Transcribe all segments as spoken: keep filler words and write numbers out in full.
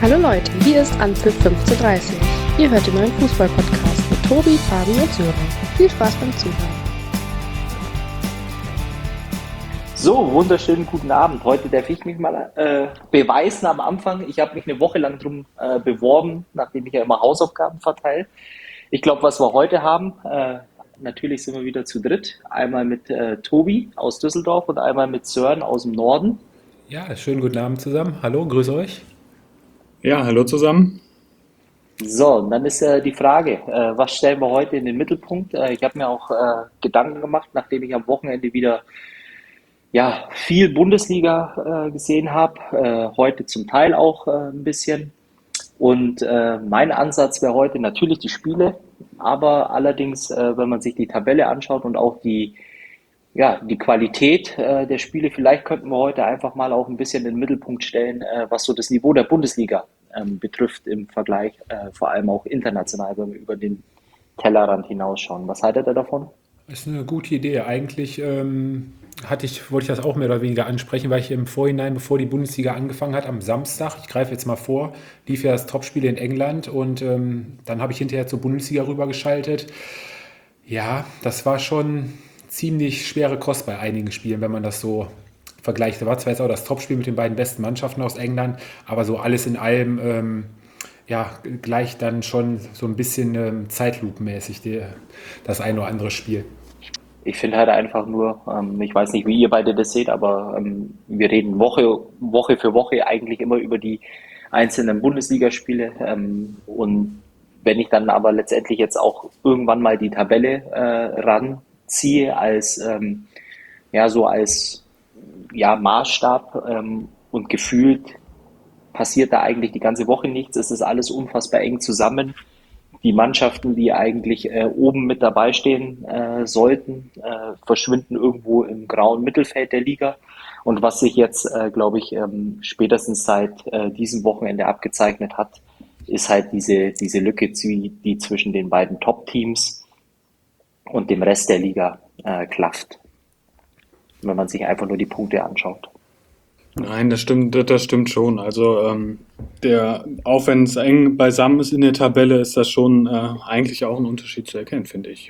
Hallo Leute, hier ist Anpfiff fünfzehn Uhr dreißig. Ihr hört den neuen Fußball-Podcast mit Tobi, Fabi und Sören. Viel Spaß beim Zuhören. So, wunderschönen guten Abend. Heute darf ich mich mal äh, beweisen am Anfang. Ich habe mich eine Woche lang drum äh, beworben, nachdem ich ja immer Hausaufgaben verteile. Ich glaube, was wir heute haben, äh, natürlich sind wir wieder zu dritt. Einmal mit äh, Tobi aus Düsseldorf und einmal mit Sören aus dem Norden. Ja, schönen guten Abend zusammen. Hallo, grüße euch. Ja, hallo zusammen. So, und dann ist äh, die Frage, äh, was stellen wir heute in den Mittelpunkt? Äh, ich habe mir auch äh, Gedanken gemacht, nachdem ich am Wochenende wieder ja, viel Bundesliga äh, gesehen habe, äh, heute zum Teil auch äh, ein bisschen. Und äh, mein Ansatz wäre heute natürlich die Spiele, aber allerdings, äh, wenn man sich die Tabelle anschaut und auch die, ja, die Qualität äh, der Spiele, vielleicht könnten wir heute einfach mal auch ein bisschen in den Mittelpunkt stellen, äh, was so das Niveau der Bundesliga ähm, betrifft im Vergleich, äh, vor allem auch international, wenn wir über den Tellerrand hinausschauen. Was haltet ihr davon? Das ist eine gute Idee. Eigentlich ähm, hatte ich, wollte ich das auch mehr oder weniger ansprechen, weil ich im Vorhinein, bevor die Bundesliga angefangen hat, am Samstag, ich greife jetzt mal vor, lief ja das Topspiel in England und ähm, dann habe ich hinterher zur Bundesliga rübergeschaltet. Ja, das war schon ziemlich schwere Kost bei einigen Spielen, wenn man das so vergleicht. Da war zwar jetzt auch das Topspiel mit den beiden besten Mannschaften aus England, aber so alles in allem ähm, ja, gleich dann schon so ein bisschen ähm, zeitlupenmäßig die, das ein oder andere Spiel. Ich finde halt einfach nur, ähm, ich weiß nicht, wie ihr beide das seht, aber ähm, wir reden Woche, Woche für Woche eigentlich immer über die einzelnen Bundesligaspiele. Ähm, und wenn ich dann aber letztendlich jetzt auch irgendwann mal die Tabelle äh, ranziehe als ähm, ja so als ja Maßstab ähm, und gefühlt passiert da eigentlich die ganze Woche nichts. Es ist alles unfassbar eng zusammen. Die Mannschaften, die eigentlich äh, oben mit dabei stehen äh, sollten, äh, verschwinden irgendwo im grauen Mittelfeld der Liga. Und was sich jetzt, äh, glaube ich, ähm, spätestens seit äh, diesem Wochenende abgezeichnet hat, ist halt diese, diese Lücke, die, die zwischen den beiden Top-Teams und dem Rest der Liga äh, klafft, wenn man sich einfach nur die Punkte anschaut. Nein, das stimmt, das stimmt schon. Also ähm, der, auch wenn es eng beisammen ist in der Tabelle, ist das schon äh, eigentlich auch ein Unterschied zu erkennen, finde ich.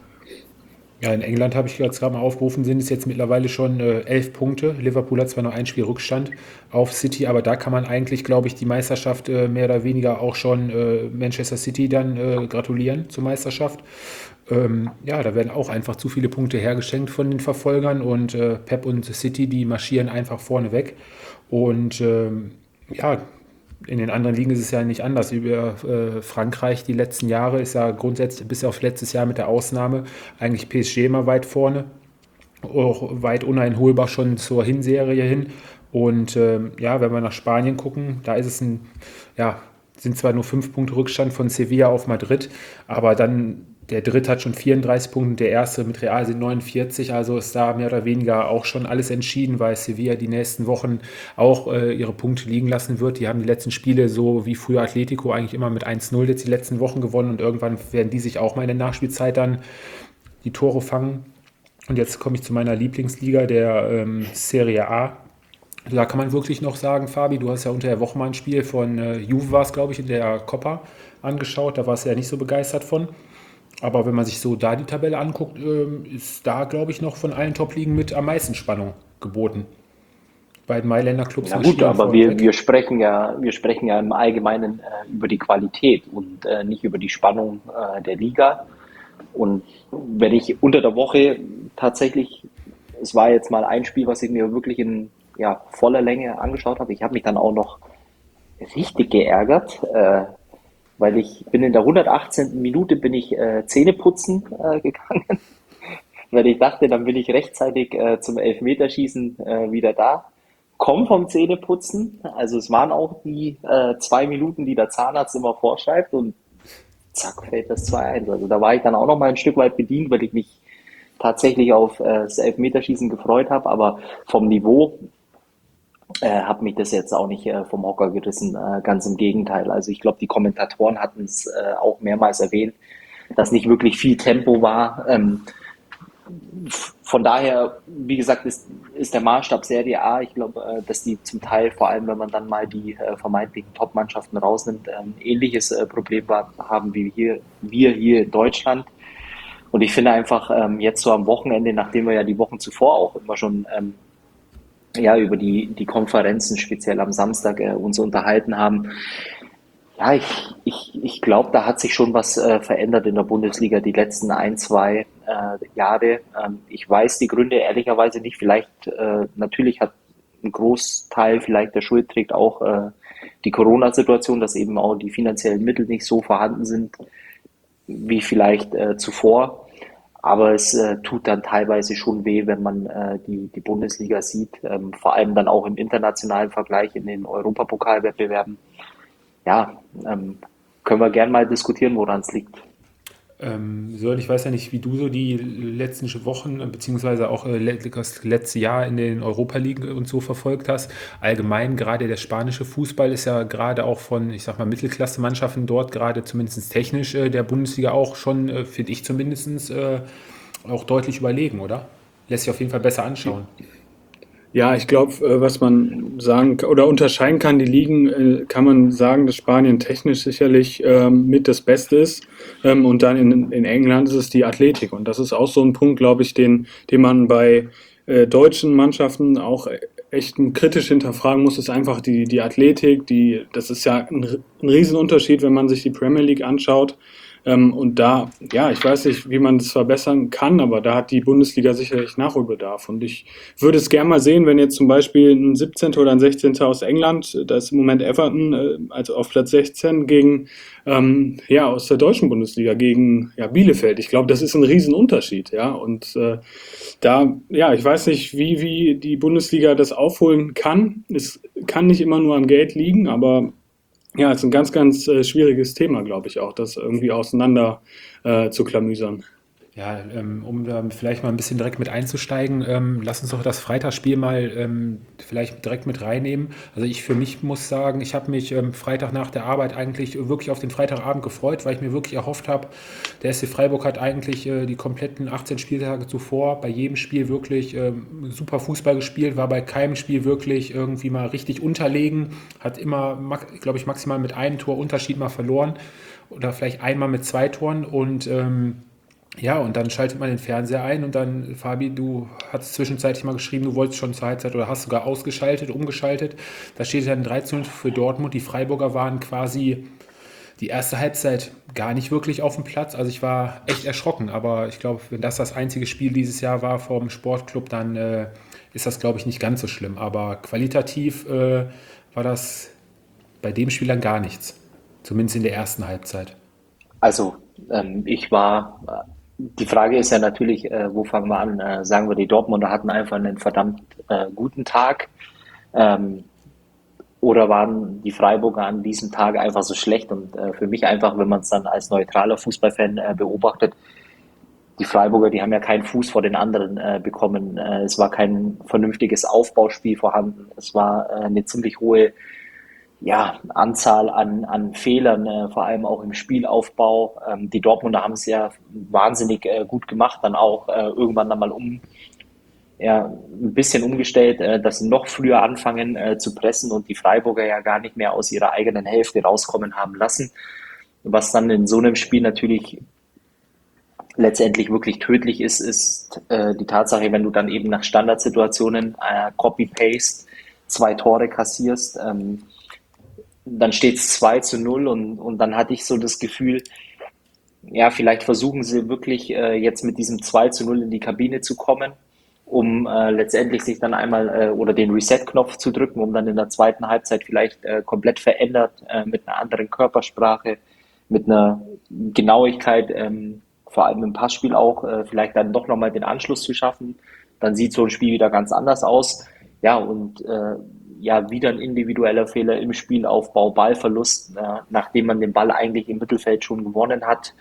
Ja, in England habe ich jetzt gerade mal aufgerufen, sind es jetzt mittlerweile schon äh, elf Punkte. Liverpool hat zwar noch ein Spiel Rückstand auf City, aber da kann man eigentlich, glaube ich, die Meisterschaft äh, mehr oder weniger auch schon äh, Manchester City dann äh, gratulieren zur Meisterschaft. Ähm, ja, da werden auch einfach zu viele Punkte hergeschenkt von den Verfolgern und äh, Pep und City, die marschieren einfach vorne weg. Und ähm, ja, in den anderen Ligen ist es ja nicht anders. Über äh, Frankreich die letzten Jahre ist ja grundsätzlich, bis auf letztes Jahr mit der Ausnahme, eigentlich P S G immer weit vorne. Auch weit uneinholbar schon zur Hinserie hin. Und ähm, ja, wenn wir nach Spanien gucken, da ist es ein, ja, sind zwar nur fünf Punkte Rückstand von Sevilla auf Madrid, aber dann der Dritte hat schon vierunddreißig Punkte, der Erste mit Real sind neunundvierzig, also ist da mehr oder weniger auch schon alles entschieden, weil Sevilla die nächsten Wochen auch äh, ihre Punkte liegen lassen wird. Die haben die letzten Spiele so wie früher Atletico eigentlich immer mit eins null jetzt die letzten Wochen gewonnen und irgendwann werden die sich auch mal in der Nachspielzeit dann die Tore fangen. Und jetzt komme ich zu meiner Lieblingsliga, der ähm, Serie A. Da kann man wirklich noch sagen, Fabi, du hast ja unter der Woche mal ein Spiel von äh, Juve, war es glaube ich, in der Coppa angeschaut, da warst du ja nicht so begeistert von. Aber wenn man sich so da die Tabelle anguckt, ähm, ist da, glaube ich, noch von allen Top-Ligen mit am meisten Spannung geboten. Beiden Mailänder Clubs Na gut, marschieren aber vorne wir, weg. wir sprechen ja, wir sprechen ja im Allgemeinen äh, über die Qualität und äh, nicht über die Spannung äh, der Liga. Und wenn ich unter der Woche tatsächlich, es war jetzt mal ein Spiel, was ich mir wirklich in ja, voller Länge angeschaut habe. Ich habe mich dann auch noch richtig geärgert, äh, weil ich bin in der hundertachtzehnten Minute bin ich äh, Zähneputzen äh, gegangen, weil ich dachte, dann bin ich rechtzeitig äh, zum Elfmeterschießen äh, wieder da. Komm vom Zähneputzen, also es waren auch die äh, zwei Minuten, die der Zahnarzt immer vorschreibt und zack, fällt das zwei eins. Also da war ich dann auch noch mal ein Stück weit bedient, weil ich mich tatsächlich auf äh, das Elfmeterschießen gefreut habe, aber vom Niveau äh, hat mich das jetzt auch nicht äh, vom Hocker gerissen, äh, ganz im Gegenteil. Also ich glaube, die Kommentatoren hatten es äh, auch mehrmals erwähnt, dass nicht wirklich viel Tempo war. Ähm, von daher, wie gesagt, ist, ist der Maßstab Serie A. Ich glaube, äh, dass die zum Teil, vor allem wenn man dann mal die äh, vermeintlichen Top-Mannschaften rausnimmt, ein ähnliches äh, Problem haben wie hier, wir hier in Deutschland. Und ich finde einfach ähm, jetzt so am Wochenende, nachdem wir ja die Wochen zuvor auch immer schon ähm, ja, über die, die Konferenzen, speziell am Samstag, äh, uns unterhalten haben, ja, ich, ich, ich glaube, da hat sich schon was äh, verändert in der Bundesliga die letzten ein, zwei äh, Jahre. Ähm, ich weiß die Gründe ehrlicherweise nicht. Vielleicht, äh, natürlich hat ein Großteil vielleicht der Schuld trägt auch äh, die Corona-Situation, dass eben auch die finanziellen Mittel nicht so vorhanden sind wie vielleicht äh, zuvor. Aber es äh, tut dann teilweise schon weh, wenn man äh, die, die Bundesliga sieht, ähm, vor allem dann auch im internationalen Vergleich in den Europapokalwettbewerben. Ja, ähm, können wir gern mal diskutieren, woran es liegt. Ähm, Sören, ich weiß ja nicht, wie du so die letzten Wochen, äh, beziehungsweise auch äh, le- das letzte Jahr in den Europa League und so verfolgt hast. Allgemein, gerade der spanische Fußball ist ja gerade auch von, ich sag mal, Mittelklasse-Mannschaften dort, gerade zumindest technisch äh, der Bundesliga auch schon, äh, finde ich zumindest, äh, auch deutlich überlegen, oder? Lässt sich auf jeden Fall besser anschauen. Ja, ich glaube, was man sagen ka- oder unterscheiden kann, die Ligen, äh, kann man sagen, dass Spanien technisch sicherlich ähm, mit das Beste ist. Ähm, und dann in, in England ist es die Athletik. Und das ist auch so ein Punkt, glaube ich, den, den man bei äh, deutschen Mannschaften auch e- echt kritisch hinterfragen muss, ist einfach die, die Athletik. Die, das ist ja ein, R- ein Riesenunterschied, wenn man sich die Premier League anschaut. Ähm, und da, ja, ich weiß nicht, wie man das verbessern kann, aber da hat die Bundesliga sicherlich Nachholbedarf. Und ich würde es gerne mal sehen, wenn jetzt zum Beispiel ein siebzehnter oder ein sechzehnter aus England, da ist im Moment Everton, äh, also auf Platz sechzehn, gegen, ähm, ja, aus der deutschen Bundesliga, gegen, ja, Bielefeld. Ich glaube, das ist ein Riesenunterschied, ja. Und äh, da, ja, ich weiß nicht, wie, wie die Bundesliga das aufholen kann. Es kann nicht immer nur am Geld liegen, aber ja, es ist ein ganz, ganz äh, schwieriges Thema, glaube ich auch, das irgendwie auseinander äh, zu klamüsern. Ja, ähm, um da vielleicht mal ein bisschen direkt mit einzusteigen, ähm, lass uns doch das Freitagsspiel mal ähm, vielleicht direkt mit reinnehmen. Also ich für mich muss sagen, ich habe mich ähm, Freitag nach der Arbeit eigentlich wirklich auf den Freitagabend gefreut, weil ich mir wirklich erhofft habe, der S C Freiburg hat eigentlich äh, die kompletten achtzehn Spieltage zuvor bei jedem Spiel wirklich ähm, super Fußball gespielt, war bei keinem Spiel wirklich irgendwie mal richtig unterlegen, hat immer, glaube ich, maximal mit einem Tor Unterschied mal verloren oder vielleicht einmal mit zwei Toren und ähm, ja, und dann schaltet man den Fernseher ein und dann, Fabi, du hast zwischenzeitlich mal geschrieben, du wolltest schon zur Halbzeit oder hast sogar ausgeschaltet, umgeschaltet. Da steht dann drei zu null für Dortmund. Die Freiburger waren quasi die erste Halbzeit gar nicht wirklich auf dem Platz. Also ich war echt erschrocken, aber ich glaube, wenn das das einzige Spiel dieses Jahr war vom Sportclub, dann äh, ist das, glaube ich, nicht ganz so schlimm. Aber qualitativ äh, war das bei dem Spiel dann gar nichts. Zumindest in der ersten Halbzeit. Also, ähm, ich war, äh, die Frage ist ja natürlich, äh, wo fangen wir an? Äh, sagen wir, die Dortmunder hatten einfach einen verdammt äh, guten Tag. Ähm, oder waren die Freiburger an diesem Tag einfach so schlecht? Und äh, für mich einfach, wenn man es dann als neutraler Fußballfan äh, beobachtet, die Freiburger, die haben ja keinen Fuß vor den anderen äh, bekommen. Äh, es war kein vernünftiges Aufbauspiel vorhanden. Es war äh, eine ziemlich hohe ja, Anzahl an, an Fehlern, äh, vor allem auch im Spielaufbau. Ähm, die Dortmunder haben es ja wahnsinnig äh, gut gemacht, dann auch äh, irgendwann dann mal um, ja, ein bisschen umgestellt, äh, dass sie noch früher anfangen äh, zu pressen und die Freiburger ja gar nicht mehr aus ihrer eigenen Hälfte rauskommen haben lassen. Was dann in so einem Spiel natürlich letztendlich wirklich tödlich ist, ist äh, die Tatsache, wenn du dann eben nach Standardsituationen äh, Copy-Paste zwei Tore kassierst, ähm, dann steht es zwei zu null und, und dann hatte ich so das Gefühl, ja, vielleicht versuchen sie wirklich äh, jetzt mit diesem zwei zu null in die Kabine zu kommen, um äh, letztendlich sich dann einmal äh, oder den Reset-Knopf zu drücken, um dann in der zweiten Halbzeit vielleicht äh, komplett verändert, äh, mit einer anderen Körpersprache, mit einer Genauigkeit, ähm, vor allem im Passspiel auch, äh, vielleicht dann doch nochmal den Anschluss zu schaffen. Dann sieht so ein Spiel wieder ganz anders aus. Ja, und äh, ja, wieder ein individueller Fehler im Spielaufbau, Ballverlust, äh, nachdem man den Ball eigentlich im Mittelfeld schon gewonnen hat.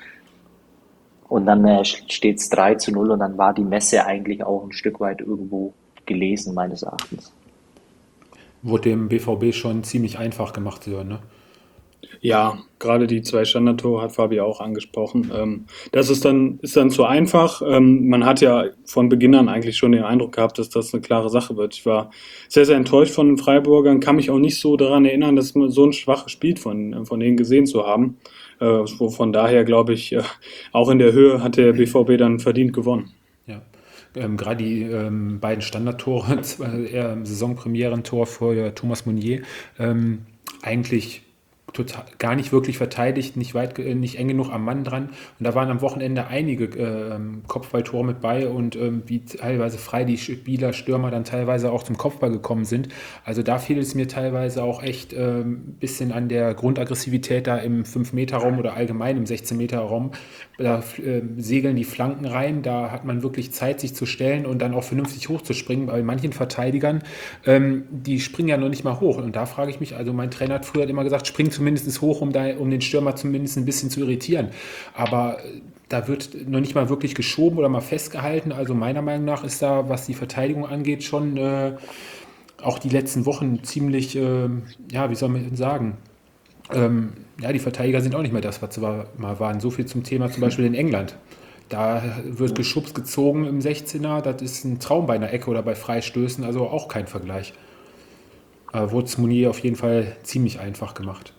Und dann äh, steht es drei zu null und dann war die Messe eigentlich auch ein Stück weit irgendwo gelesen, meines Erachtens. Wurde dem B V B schon ziemlich einfach gemacht, Sören, ne? Ja, gerade die zwei Standardtore hat Fabi auch angesprochen. Ähm, das ist dann, ist dann zu einfach. Ähm, man hat ja von Beginn an eigentlich schon den Eindruck gehabt, dass das eine klare Sache wird. Ich war sehr, sehr enttäuscht von den Freiburgern, kann mich auch nicht so daran erinnern, dass man so ein schwaches Spiel von, von denen gesehen zu haben. Äh, von daher glaube ich, äh, auch in der Höhe hat der B V B dann verdient gewonnen. Ja. Ähm, gerade die ähm, beiden Standardtore, zwei, eher Saisonpremierentor für Thomas Meunier, ähm, eigentlich total, gar nicht wirklich verteidigt, nicht weit, äh, nicht eng genug am Mann dran. Und da waren am Wochenende einige ähm, Kopfballtore mit bei und ähm, wie teilweise frei die Spieler, Stürmer dann teilweise auch zum Kopfball gekommen sind. Also da fiel es mir teilweise auch echt ein ähm, bisschen an der Grundaggressivität da im fünf-Meter-Raum oder allgemein im sechzehn-Meter-Raum. Da äh, segeln die Flanken rein, da hat man wirklich Zeit, sich zu stellen und dann auch vernünftig hochzuspringen. Bei manchen Verteidigern, ähm, die springen ja noch nicht mal hoch. Und da frage ich mich, also mein Trainer hat früher immer gesagt, spring zumindest hoch, um, da, um den Stürmer zumindest ein bisschen zu irritieren. Aber äh, da wird noch nicht mal wirklich geschoben oder mal festgehalten. Also meiner Meinung nach ist da, was die Verteidigung angeht, schon äh, auch die letzten Wochen ziemlich, äh, ja, wie soll man sagen, Ähm, ja, die Verteidiger sind auch nicht mehr das, was sie mal waren. So viel zum Thema zum Beispiel in England. Da wird geschubst, gezogen im sechzehner, das ist ein Traum bei einer Ecke oder bei Freistößen, also auch kein Vergleich. Äh, wurde es Meunier auf jeden Fall ziemlich einfach gemacht.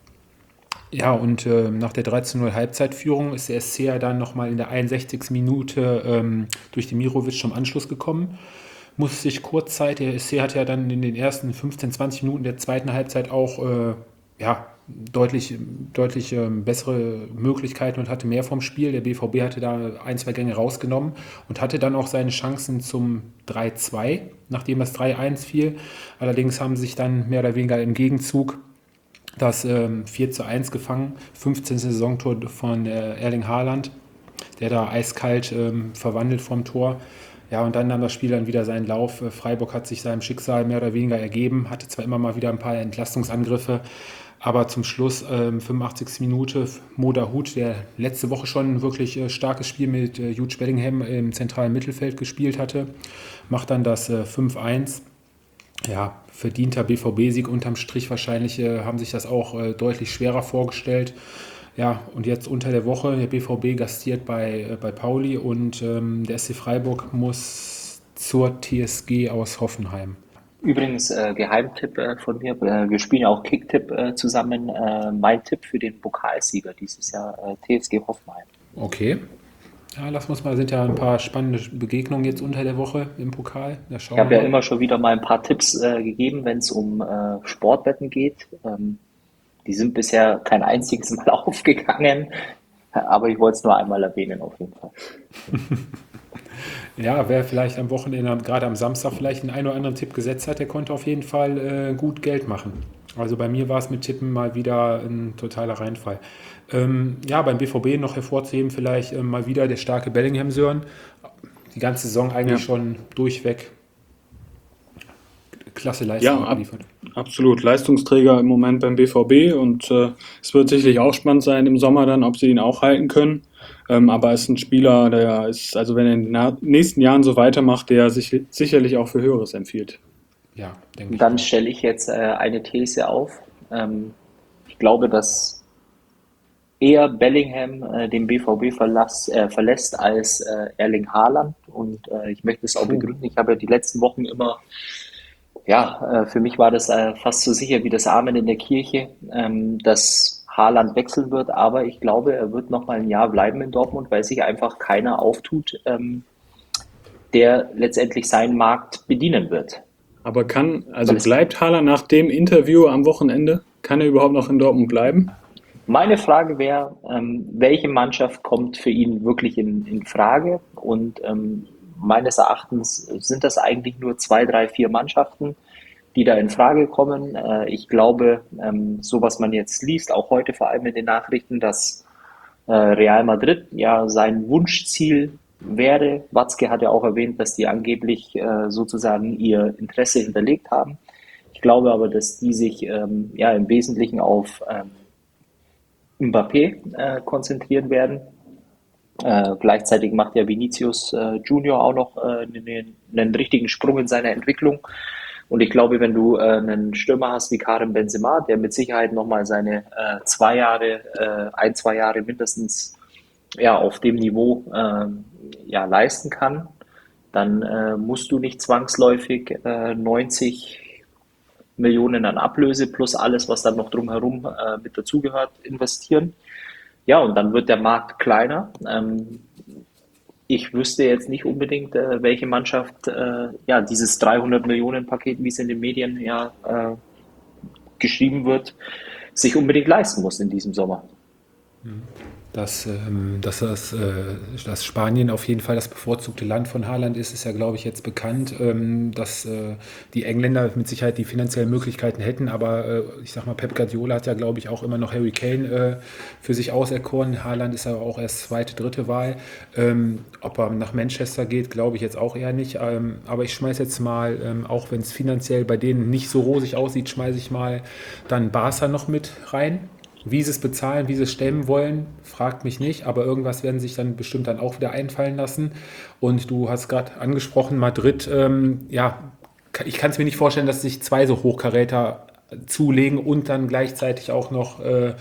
Ja, und äh, nach der dreizehn null Halbzeitführung ist der S C ja dann nochmal in der einundsechzigsten Minute ähm, durch Demirovic zum Anschluss gekommen. Musste sich kurzzeitig, der S C hat ja dann in den ersten fünfzehn, zwanzig Minuten der zweiten Halbzeit auch äh, ja, deutlich, deutlich ähm, bessere Möglichkeiten und hatte mehr vom Spiel. Der B V B hatte da ein, zwei Gänge rausgenommen und hatte dann auch seine Chancen zum drei zwei, nachdem das drei eins fiel. Allerdings haben sich dann mehr oder weniger im Gegenzug das ähm, vier zu eins gefangen, fünfzehnte Saisontor von äh, Erling Haaland, der da eiskalt ähm, verwandelt vom Tor. Ja, und dann nahm das Spiel dann wieder seinen Lauf. Freiburg hat sich seinem Schicksal mehr oder weniger ergeben, hatte zwar immer mal wieder ein paar Entlastungsangriffe, aber zum Schluss, ähm, fünfundachtzigste Minute, Mo Dahoud, der letzte Woche schon ein wirklich äh, starkes Spiel mit äh, Jude Bellingham im zentralen Mittelfeld gespielt hatte, macht dann das äh, fünf eins. Ja, verdienter B V B-Sieg unterm Strich wahrscheinlich, äh, haben sich das auch äh, deutlich schwerer vorgestellt. Ja, und jetzt unter der Woche, der B V B gastiert bei, äh, bei Pauli und ähm, der S C Freiburg muss zur T S G aus Hoffenheim. Übrigens, äh, Geheimtipp äh, von mir, äh, wir spielen ja auch Kicktipp äh, zusammen. Äh, mein Tipp für den Pokalsieger dieses Jahr, äh, T S G Hoffenheim. Okay. Ja, lass uns mal, sind ja ein paar spannende Begegnungen jetzt unter der Woche im Pokal. Da Ich schauen wir habe ja mal. immer schon wieder mal ein paar Tipps äh, gegeben, wenn es um äh, Sportwetten geht. Ähm, die sind bisher kein einziges Mal aufgegangen, aber ich wollte es nur einmal erwähnen auf jeden Fall. Ja, wer vielleicht am Wochenende, gerade am Samstag vielleicht einen, einen oder anderen Tipp gesetzt hat, der konnte auf jeden Fall äh, gut Geld machen. Also bei mir war es mit Tippen mal wieder ein totaler Reinfall. Ähm, ja, beim B V B noch hervorzuheben vielleicht äh, mal wieder der starke Bellingham-Sören. Die ganze Saison eigentlich Ja. schon durchweg klasse Ja, Leistung ab, abgeliefert. absolut. Leistungsträger im Moment beim B V B und äh, es wird sicherlich auch spannend sein im Sommer dann, ob sie ihn auch halten können. Ähm, aber er ist ein Spieler, der ist, also wenn er in den na- nächsten Jahren so weitermacht, der sich sicherlich auch für Höheres empfiehlt. Ja, denke ich Dann auch. stelle ich jetzt äh, eine These auf. Ähm, ich glaube, dass eher Bellingham äh, den B V B verlass, äh, verlässt als äh, Erling Haaland. Und äh, ich möchte es auch Puh. begründen. Ich habe ja die letzten Wochen immer, ja, äh, für mich war das äh, fast so sicher wie das Amen in der Kirche, ähm, dass Haaland wechseln wird. Aber ich glaube, er wird noch mal ein Jahr bleiben in Dortmund, weil sich einfach keiner auftut, ähm, der letztendlich seinen Markt bedienen wird. Aber kann, Weil also es bleibt Haaland nach dem Interview am Wochenende, kann er überhaupt noch in Dortmund bleiben? Meine Frage wäre, ähm, welche Mannschaft kommt für ihn wirklich in, in Frage? Und ähm, meines Erachtens sind das eigentlich nur zwei, drei, vier Mannschaften, die da in Frage kommen. Äh, ich glaube, ähm, so was man jetzt liest, auch heute vor allem in den Nachrichten, dass äh, Real Madrid ja sein Wunschziel wäre. Watzke hat ja auch erwähnt, dass die angeblich äh, sozusagen ihr Interesse hinterlegt haben. Ich glaube aber, dass die sich ähm, ja im Wesentlichen auf ähm, Mbappé äh, konzentrieren werden. Äh, gleichzeitig macht ja Vinicius äh, Junior auch noch äh, einen, einen richtigen Sprung in seiner Entwicklung. Und ich glaube, wenn du äh, einen Stürmer hast wie Karim Benzema, der mit Sicherheit nochmal seine äh, zwei Jahre, äh, ein, zwei Jahre mindestens ja, auf dem Niveau äh, ja, leisten kann, dann äh, musst du nicht zwangsläufig äh, neunzig Millionen an Ablöse plus alles, was dann noch drumherum äh, mit dazugehört, investieren. Ja, und dann wird der Markt kleiner. Ähm, ich wüsste jetzt nicht unbedingt, äh, welche Mannschaft äh, ja dieses dreihundert Millionen Paket, wie es in den Medien ja äh, geschrieben wird, sich unbedingt leisten muss in diesem Sommer. Dass, ähm, dass, das, äh, dass Spanien auf jeden Fall das bevorzugte Land von Haaland ist, ist ja, glaube ich, jetzt bekannt. Ähm, dass äh, die Engländer mit Sicherheit die finanziellen Möglichkeiten hätten, aber äh, ich sag mal, Pep Guardiola hat ja, glaube ich, auch immer noch Harry Kane äh, für sich auserkoren. Haaland ist aber auch erst zweite, dritte Wahl. Ähm, ob er nach Manchester geht, glaube ich jetzt auch eher nicht. Ähm, aber ich schmeiße jetzt mal, ähm, auch wenn es finanziell bei denen nicht so rosig aussieht, schmeiße ich mal dann Barca noch mit rein. Wie sie es bezahlen, wie sie es stemmen wollen, fragt mich nicht, aber irgendwas werden sich dann bestimmt dann auch wieder einfallen lassen. Und du hast gerade angesprochen, Madrid, ähm, ja, ich kann es mir nicht vorstellen, dass sich zwei so Hochkaräter zulegen und dann gleichzeitig auch noch äh,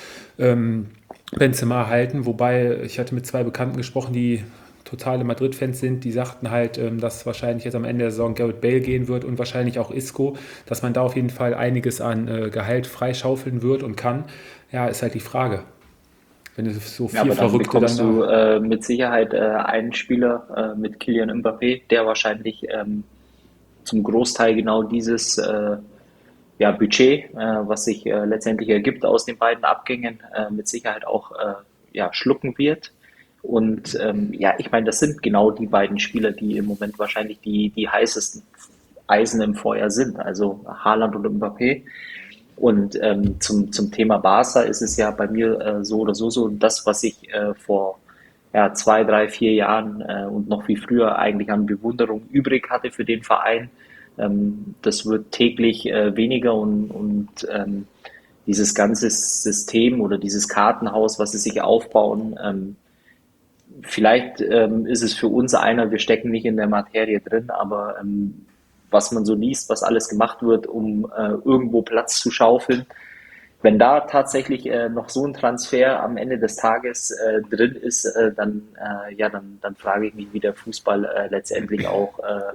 ähm, Benzema halten. Wobei, ich hatte mit zwei Bekannten gesprochen, die totale Madrid-Fans sind, die sagten halt, ähm, dass wahrscheinlich jetzt am Ende der Saison Gareth Bale gehen wird und wahrscheinlich auch Isco, dass man da auf jeden Fall einiges an äh, Gehalt freischaufeln wird und kann. Ja, ist halt die Frage. Wenn es so Ja, viel aber dann Verrückte dann bekommst du da. äh, mit Sicherheit äh, einen Spieler äh, mit Kylian Mbappé, der wahrscheinlich ähm, zum Großteil genau dieses äh, ja, Budget, äh, was sich äh, letztendlich ergibt aus den beiden Abgängen, äh, mit Sicherheit auch äh, ja, schlucken wird. Und ähm, ja, ich meine, das sind genau die beiden Spieler, die im Moment wahrscheinlich die, die heißesten Eisen im Feuer sind, also Haaland und Mbappé. Und ähm, zum, zum Thema Barca ist es ja bei mir äh, so oder so so, das, was ich äh, vor ja, zwei, drei, vier Jahren äh, und noch viel früher eigentlich an Bewunderung übrig hatte für den Verein, ähm, das wird täglich äh, weniger und, und ähm, dieses ganze System oder dieses Kartenhaus, was sie sich aufbauen, ähm, vielleicht ähm, ist es für uns einer, wir stecken nicht in der Materie drin, aber ähm, was man so liest, was alles gemacht wird, um äh, irgendwo Platz zu schaufeln, wenn da tatsächlich äh, noch so ein Transfer am Ende des Tages äh, drin ist, äh, dann, äh, ja, dann, dann frage ich mich, wie der Fußball äh, letztendlich auch äh,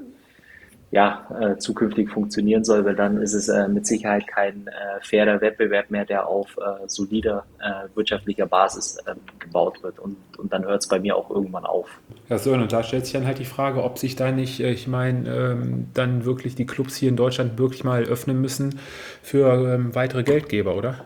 ja, äh, zukünftig funktionieren soll, weil dann ist es äh, mit Sicherheit kein äh, fairer Wettbewerb mehr, der auf äh, solider äh, wirtschaftlicher Basis ähm, gebaut wird. Und, und dann hört es bei mir auch irgendwann auf. Ja, so, und da stellt sich dann halt die Frage, ob sich da nicht, äh, ich meine, ähm, dann wirklich die Clubs hier in Deutschland wirklich mal öffnen müssen für ähm, weitere Geldgeber, oder?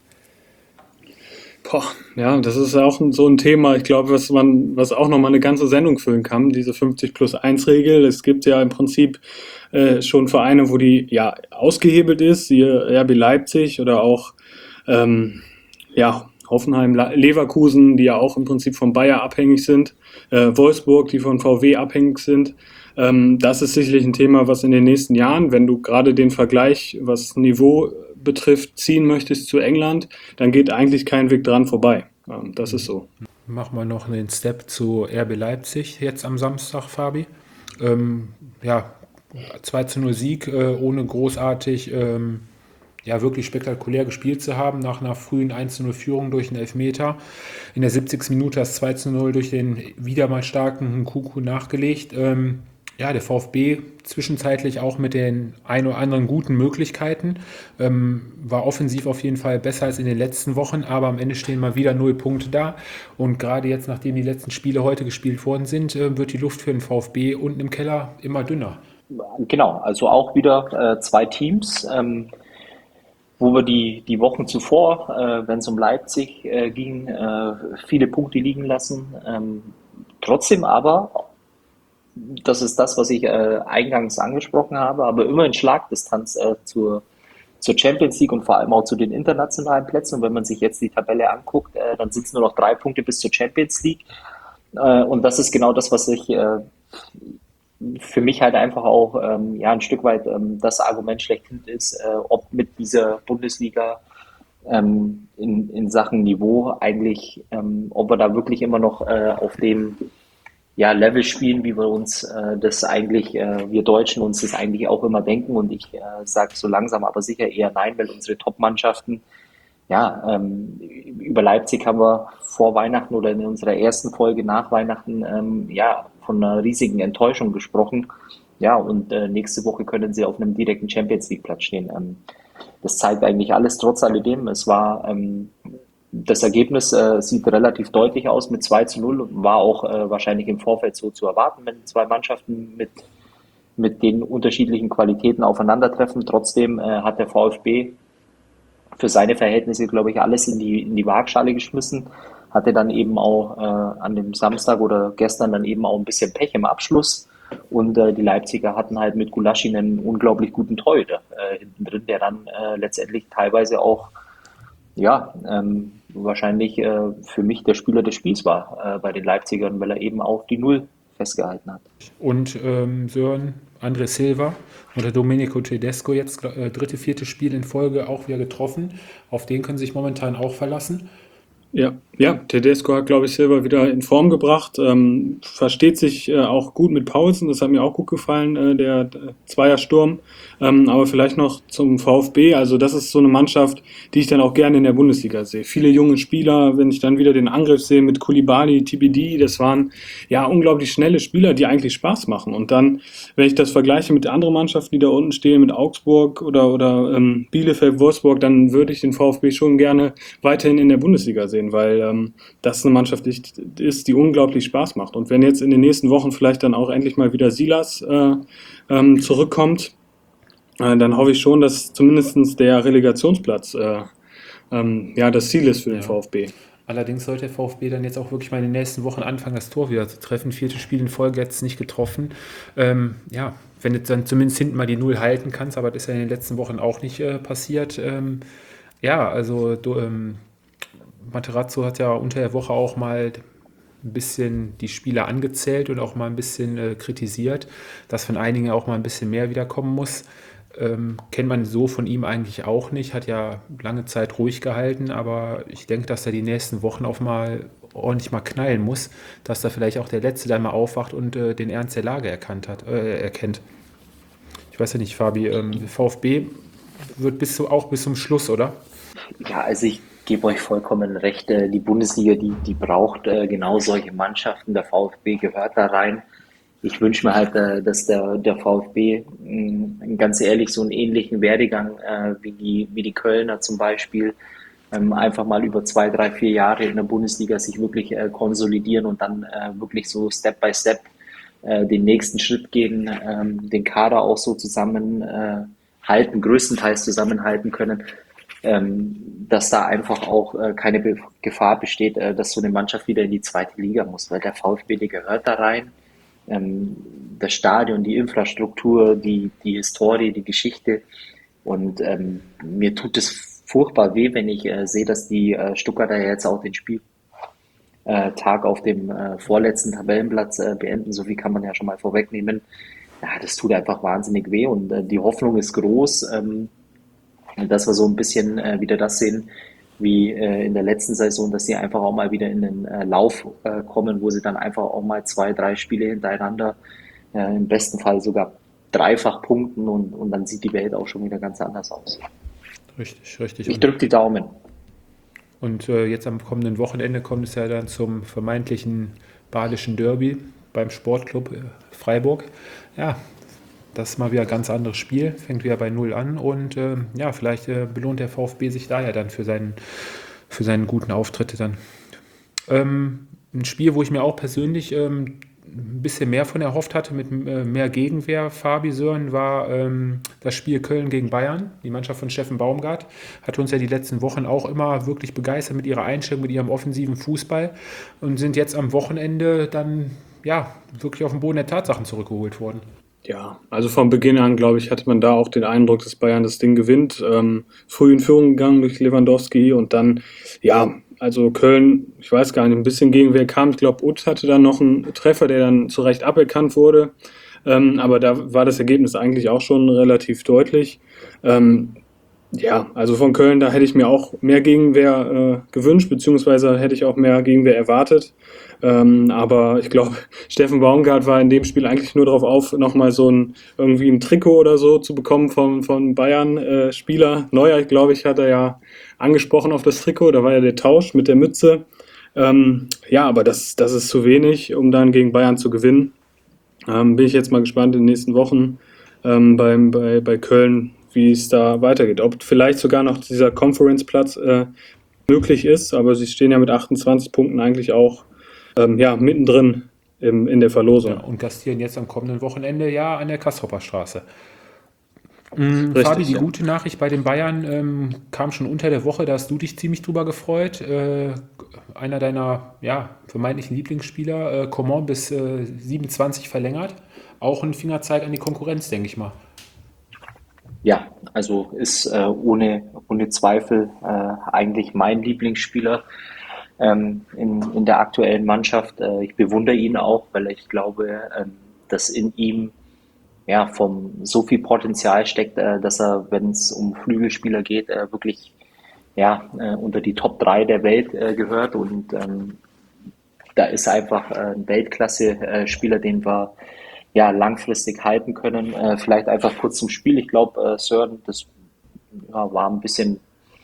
Boah, ja, das ist auch so ein Thema, ich glaube, was man, was auch nochmal eine ganze Sendung füllen kann, diese fünfzig plus eins Regel. Es gibt ja im Prinzip äh, schon Vereine, wo die ja ausgehebelt ist, siehe R B Leipzig oder auch ähm, ja, Hoffenheim, Leverkusen, die ja auch im Prinzip von Bayer abhängig sind, äh, Wolfsburg, die von V W abhängig sind. Ähm, das ist sicherlich ein Thema, was in den nächsten Jahren, wenn du gerade den Vergleich, was Niveau betrifft, ziehen möchtest zu England, dann geht eigentlich kein Weg dran vorbei. Ähm, das ist so. Machen wir noch einen Step zu R B Leipzig jetzt am Samstag, Fabi. Ähm, ja, zwei zu null Sieg, äh, ohne großartig ähm, ja, wirklich spektakulär gespielt zu haben, nach einer frühen eins zu null Führung durch einen Elfmeter. In der siebzigsten Minute das zwei zu null durch den wieder mal starken Nkunku nachgelegt. Ähm, ja, der VfB zwischenzeitlich auch mit den ein oder anderen guten Möglichkeiten. Ähm, war offensiv auf jeden Fall besser als in den letzten Wochen, aber am Ende stehen mal wieder null Punkte da. Und gerade jetzt, nachdem die letzten Spiele heute gespielt worden sind, äh, wird die Luft für den VfB unten im Keller immer dünner. Genau, also auch wieder äh, zwei Teams, ähm, wo wir die, die Wochen zuvor, äh, wenn es um Leipzig äh, ging, äh, viele Punkte liegen lassen. Ähm, trotzdem aber, das ist das, was ich äh, eingangs angesprochen habe, aber immer in Schlagdistanz äh, zur, zur Champions League und vor allem auch zu den internationalen Plätzen. Und wenn man sich jetzt die Tabelle anguckt, äh, dann sind es nur noch drei Punkte bis zur Champions League. Äh, und das ist genau das, was ich äh, für mich halt einfach auch ähm, ja, ein Stück weit ähm, das Argument schlechthin ist, äh, ob mit dieser Bundesliga ähm, in, in Sachen Niveau eigentlich, ähm, ob wir da wirklich immer noch äh, auf dem ja, Level spielen, wie wir uns äh, das eigentlich, äh, wir Deutschen uns das eigentlich auch immer denken. Und ich äh, sage so langsam aber sicher eher nein, weil unsere Top-Mannschaften, ja, ähm, über Leipzig haben wir vor Weihnachten oder in unserer ersten Folge nach Weihnachten ähm, ja von einer riesigen Enttäuschung gesprochen. Ja, und äh, nächste Woche können sie auf einem direkten Champions League Platz stehen. Ähm, das zeigt eigentlich alles trotz alledem. Es war ähm, das Ergebnis äh, sieht relativ deutlich aus mit zwei zu null und war auch äh, wahrscheinlich im Vorfeld so zu erwarten, wenn zwei Mannschaften mit, mit den unterschiedlichen Qualitäten aufeinandertreffen. Trotzdem äh, hat der VfB für seine Verhältnisse, glaube ich, alles in die, in die Waagschale geschmissen. Hatte dann eben auch äh, an dem Samstag oder gestern dann eben auch ein bisschen Pech im Abschluss. Und äh, die Leipziger hatten halt mit Gulaschi einen unglaublich guten Torhüter äh, hinten drin, der dann äh, letztendlich teilweise auch ja, ähm, wahrscheinlich äh, für mich der Spieler des Spiels war äh, bei den Leipzigern, weil er eben auch die Null festgehalten hat. Und ähm, Sören, André Silva oder Domenico Tedesco jetzt äh, dritte, vierte Spiel in Folge auch wieder getroffen. Auf den können sie sich momentan auch verlassen. Ja, ja, Tedesco hat, glaube ich, Silva wieder in Form gebracht, ähm, versteht sich äh, auch gut mit Paulsen, das hat mir auch gut gefallen, äh, der äh, Zweiersturm, ähm, aber vielleicht noch zum VfB, also das ist so eine Mannschaft, die ich dann auch gerne in der Bundesliga sehe. Viele junge Spieler, wenn ich dann wieder den Angriff sehe mit Koulibaly, T B D, das waren ja unglaublich schnelle Spieler, die eigentlich Spaß machen. Und dann, wenn ich das vergleiche mit anderen Mannschaften, die da unten stehen, mit Augsburg oder, oder ähm, Bielefeld, Wolfsburg, dann würde ich den VfB schon gerne weiterhin in der Bundesliga sehen, weil ähm, das eine Mannschaft ist, die unglaublich Spaß macht. Und wenn jetzt in den nächsten Wochen vielleicht dann auch endlich mal wieder Silas äh, ähm, zurückkommt, äh, dann hoffe ich schon, dass zumindest der Relegationsplatz äh, ähm, ja, das Ziel ist für den Ja. VfB. Allerdings sollte der VfB dann jetzt auch wirklich mal in den nächsten Wochen anfangen, das Tor wieder zu treffen. Viertes Spiel in Folge jetzt nicht getroffen. Ähm, ja, wenn du dann zumindest hinten mal die Null halten kannst, aber das ist ja in den letzten Wochen auch nicht äh, passiert. Ähm, ja, also du, ähm, Materazzo hat ja unter der Woche auch mal ein bisschen die Spieler angezählt und auch mal ein bisschen äh, kritisiert, dass von einigen auch mal ein bisschen mehr wiederkommen muss. Ähm, kennt man so von ihm eigentlich auch nicht, hat ja lange Zeit ruhig gehalten, aber ich denke, dass er die nächsten Wochen auch mal ordentlich mal knallen muss, dass da vielleicht auch der Letzte dann mal aufwacht und äh, den Ernst der Lage erkannt hat, äh, erkennt. Ich weiß ja nicht, Fabi, ähm, VfB wird bis zu, auch bis zum Schluss, oder? Ja, also ich gebe euch vollkommen recht. äh, Die Bundesliga, die, die braucht äh, genau solche Mannschaften. Der VfB gehört da rein. Ich wünsche mir halt, äh, dass der, der VfB mh, ganz ehrlich so einen ähnlichen Werdegang äh, wie die, wie die Kölner zum Beispiel ähm, einfach mal über zwei, drei, vier Jahre in der Bundesliga sich wirklich äh, konsolidieren und dann äh, wirklich so Step by Step äh, den nächsten Schritt gehen, ähm, den Kader auch so zusammenhalten, äh, halten, größtenteils zusammenhalten können, ähm, dass da einfach auch äh, keine Be Gefahr besteht, äh, dass so eine Mannschaft wieder in die zweite Liga muss, weil der VfB, der gehört da rein. Ähm, das Stadion, die Infrastruktur, die, die Historie, die Geschichte. Und ähm, mir tut es furchtbar weh, wenn ich äh, sehe, dass die äh, Stuttgarter jetzt auch den Spieltag auf dem äh, vorletzten Tabellenplatz äh, beenden. So viel kann man ja schon mal vorwegnehmen. Ja, das tut einfach wahnsinnig weh und äh, die Hoffnung ist groß, ähm, dass wir so ein bisschen äh, wieder das sehen wie äh, in der letzten Saison, dass sie einfach auch mal wieder in den äh, Lauf äh, kommen, wo sie dann einfach auch mal zwei, drei Spiele hintereinander äh, im besten Fall sogar dreifach punkten und, und dann sieht die Welt auch schon wieder ganz anders aus. Richtig, richtig. Ich drücke die Daumen. Und äh, jetzt am kommenden Wochenende kommt es ja dann zum vermeintlichen badischen Derby beim Sportclub äh, Freiburg. Ja, das ist mal wieder ein ganz anderes Spiel, fängt wieder bei Null an und äh, ja, vielleicht äh, belohnt der VfB sich da ja dann für seinen, für seinen guten Auftritt dann. Ähm, ein Spiel, wo ich mir auch persönlich ähm, ein bisschen mehr von erhofft hatte, mit äh, mehr Gegenwehr, Fabi Sören, war ähm, das Spiel Köln gegen Bayern. Die Mannschaft von Steffen Baumgart hat uns ja die letzten Wochen auch immer wirklich begeistert mit ihrer Einstellung, mit ihrem offensiven Fußball und sind jetzt am Wochenende dann ja wirklich auf den Boden der Tatsachen zurückgeholt worden. Ja, also von Beginn an, glaube ich, hatte man da auch den Eindruck, dass Bayern das Ding gewinnt. Ähm, früh in Führung gegangen durch Lewandowski und dann, ja, also Köln, ich weiß gar nicht, ein bisschen Gegenwehr kam. Ich glaube, Uth hatte dann noch einen Treffer, der dann zu Recht aberkannt wurde. Ähm, aber da war das Ergebnis eigentlich auch schon relativ deutlich. Ähm, Ja, also von Köln, da hätte ich mir auch mehr Gegenwehr äh, gewünscht, beziehungsweise hätte ich auch mehr Gegenwehr erwartet. Ähm, aber ich glaube, Steffen Baumgart war in dem Spiel eigentlich nur darauf auf, nochmal so ein irgendwie ein Trikot oder so zu bekommen vom, von Bayern-Spieler. Neuer, glaube ich, hat er ja angesprochen auf das Trikot, da war ja der Tausch mit der Mütze. Ähm, ja, aber das, das ist zu wenig, um dann gegen Bayern zu gewinnen. Ähm, bin ich jetzt mal gespannt in den nächsten Wochen ähm, beim, bei, bei Köln, wie es da weitergeht. Ob vielleicht sogar noch dieser Conference-Platz äh, möglich ist, aber sie stehen ja mit achtundzwanzig Punkten eigentlich auch ähm, ja, mittendrin im, in der Verlosung. Ja, und gastieren jetzt am kommenden Wochenende ja an der Kastrupper Straße. Ähm, Richtig, Fabi, die ja. gute Nachricht bei den Bayern ähm, kam schon unter der Woche, da hast du dich ziemlich drüber gefreut. Äh, einer deiner ja, vermeintlichen Lieblingsspieler, äh, Coman, bis äh, siebenundzwanzig verlängert. Auch ein Fingerzeig an die Konkurrenz, denke ich mal. Ja, also ist äh, ohne, ohne Zweifel äh, eigentlich mein Lieblingsspieler ähm, in, in der aktuellen Mannschaft. Äh, ich bewundere ihn auch, weil ich glaube, ähm, dass in ihm ja vom so viel Potenzial steckt, äh, dass er, wenn es um Flügelspieler geht, äh, wirklich ja äh, unter die Top drei der Welt äh, gehört und ähm, da ist einfach äh, ein Weltklasse-Spieler, den wir ja langfristig halten können. Äh, vielleicht einfach kurz zum Spiel. Ich glaube, äh, Sören, das ja, war ein bisschen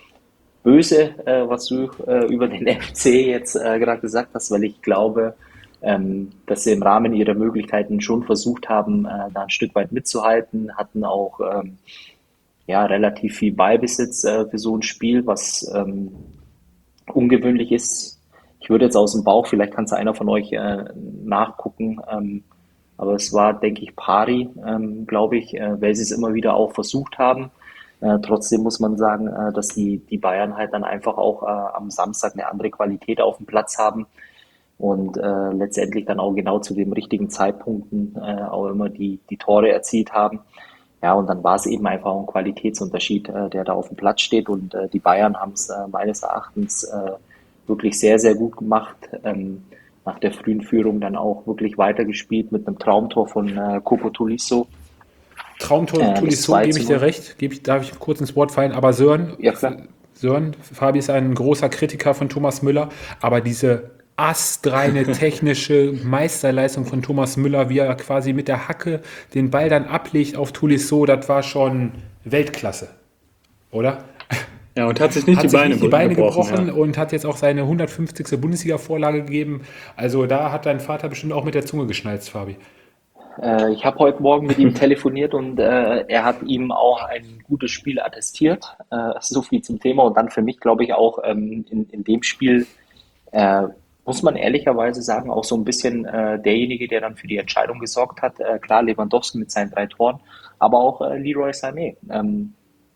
böse, äh, was du äh, über den F C jetzt äh, gerade gesagt hast, weil ich glaube, ähm, dass sie im Rahmen ihrer Möglichkeiten schon versucht haben, äh, da ein Stück weit mitzuhalten, hatten auch ähm, ja relativ viel Ballbesitz äh, für so ein Spiel, was ähm, ungewöhnlich ist. Ich würde jetzt aus dem Bauch, vielleicht kann es einer von euch äh, nachgucken, ähm, aber es war, denke ich, Pari, ähm, glaube ich, äh, weil sie es immer wieder auch versucht haben. Äh, trotzdem muss man sagen, äh, dass die, die Bayern halt dann einfach auch äh, am Samstag eine andere Qualität auf dem Platz haben und äh, letztendlich dann auch genau zu den richtigen Zeitpunkten äh, auch immer die, die Tore erzielt haben. Ja, und dann war es eben einfach ein Qualitätsunterschied, äh, der da auf dem Platz steht. Und äh, die Bayern haben es äh, meines Erachtens äh, wirklich sehr, sehr gut gemacht. Ähm, nach der frühen Führung dann auch wirklich weitergespielt mit einem Traumtor von äh, Coco Tolisso. Traumtor Äh, das Tolisso, zwei gebe zu ich dir null. recht, gebe ich, darf ich kurz ins Wort fallen, aber Sören, Ja, klar. Sören, Fabi ist ein großer Kritiker von Thomas Müller, aber diese astreine technische Meisterleistung von Thomas Müller, wie er quasi mit der Hacke den Ball dann ablegt auf Tolisso, das war schon Weltklasse, oder? Ja, und hat sich nicht Hat die sich Beine, nicht die Beine gebrochen. gebrochen Ja. und hat jetzt auch seine hundertfünfzigste Bundesliga-Vorlage gegeben. Also da hat dein Vater bestimmt auch mit der Zunge geschnalzt, Fabi. Äh, ich habe heute Morgen mit ihm telefoniert und äh, er hat ihm auch ein gutes Spiel attestiert. Äh, so viel zum Thema. Und dann für mich, glaube ich, auch ähm, in, in dem Spiel äh, muss man ehrlicherweise sagen, auch so ein bisschen äh, derjenige, der dann für die Entscheidung gesorgt hat. Äh, klar, Lewandowski mit seinen drei Toren, aber auch äh, Leroy Sané, ähm,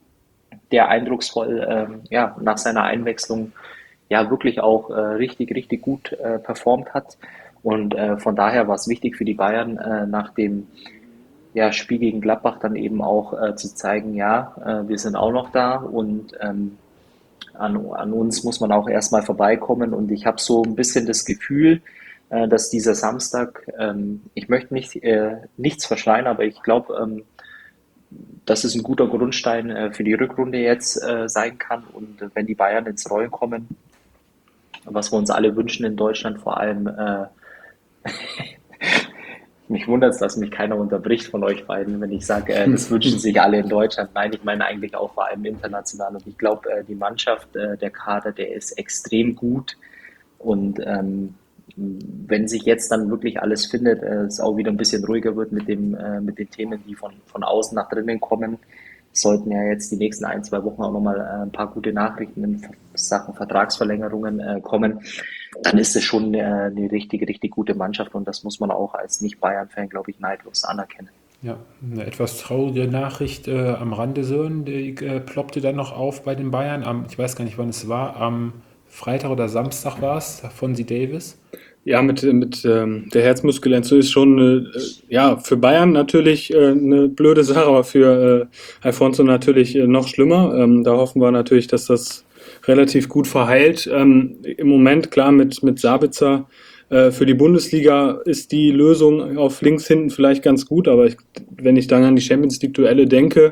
der eindrucksvoll ähm, ja, nach seiner Einwechslung ja wirklich auch äh, richtig, richtig gut äh, performt hat. Und äh, von daher war es wichtig für die Bayern, äh, nach dem ja, Spiel gegen Gladbach dann eben auch äh, zu zeigen, ja, äh, wir sind auch noch da und ähm, an, an uns muss man auch erstmal vorbeikommen. Und ich habe so ein bisschen das Gefühl, äh, dass dieser Samstag, ähm, ich möchte nicht, äh, nichts verschreien, aber ich glaube, ähm, dass es ein guter Grundstein äh, für die Rückrunde jetzt äh, sein kann. Und äh, wenn die Bayern ins Rollen kommen, was wir uns alle wünschen in Deutschland, vor allem äh, mich wundert es, dass mich keiner unterbricht von euch beiden, wenn ich sage, äh, das wünschen sich alle in Deutschland. Nein, ich meine eigentlich auch vor allem international. Und ich glaube, äh, die Mannschaft, äh, der Kader, der ist extrem gut. Und ähm, wenn sich jetzt dann wirklich alles findet, äh, es auch wieder ein bisschen ruhiger wird mit dem, äh, mit den Themen, die von, von außen nach drinnen kommen, sollten ja jetzt die nächsten ein, zwei Wochen auch nochmal äh, ein paar gute Nachrichten in Sachen Vertragsverlängerungen äh, kommen, dann ist es schon äh, eine richtig, richtig gute Mannschaft und das muss man auch als Nicht-Bayern-Fan, glaube ich, neidlos anerkennen. Ja, eine etwas traurige Nachricht äh, am Rande, Sören, die äh, ploppte dann noch auf bei den Bayern. Am, ich weiß gar nicht, wann es war, am Freitag oder Samstag war es, von Sie Davis. Ja, mit, mit ähm, der Herzmuskelentzündung ist schon äh, ja, für Bayern natürlich äh, eine blöde Sache, aber für äh, Alfonso natürlich äh, noch schlimmer. Ähm, da hoffen wir natürlich, dass das relativ gut verheilt. Ähm, im Moment, klar, mit, mit Sabitzer äh, für die Bundesliga ist die Lösung auf links hinten vielleicht ganz gut, aber ich, wenn ich dann an die Champions League-Duelle denke,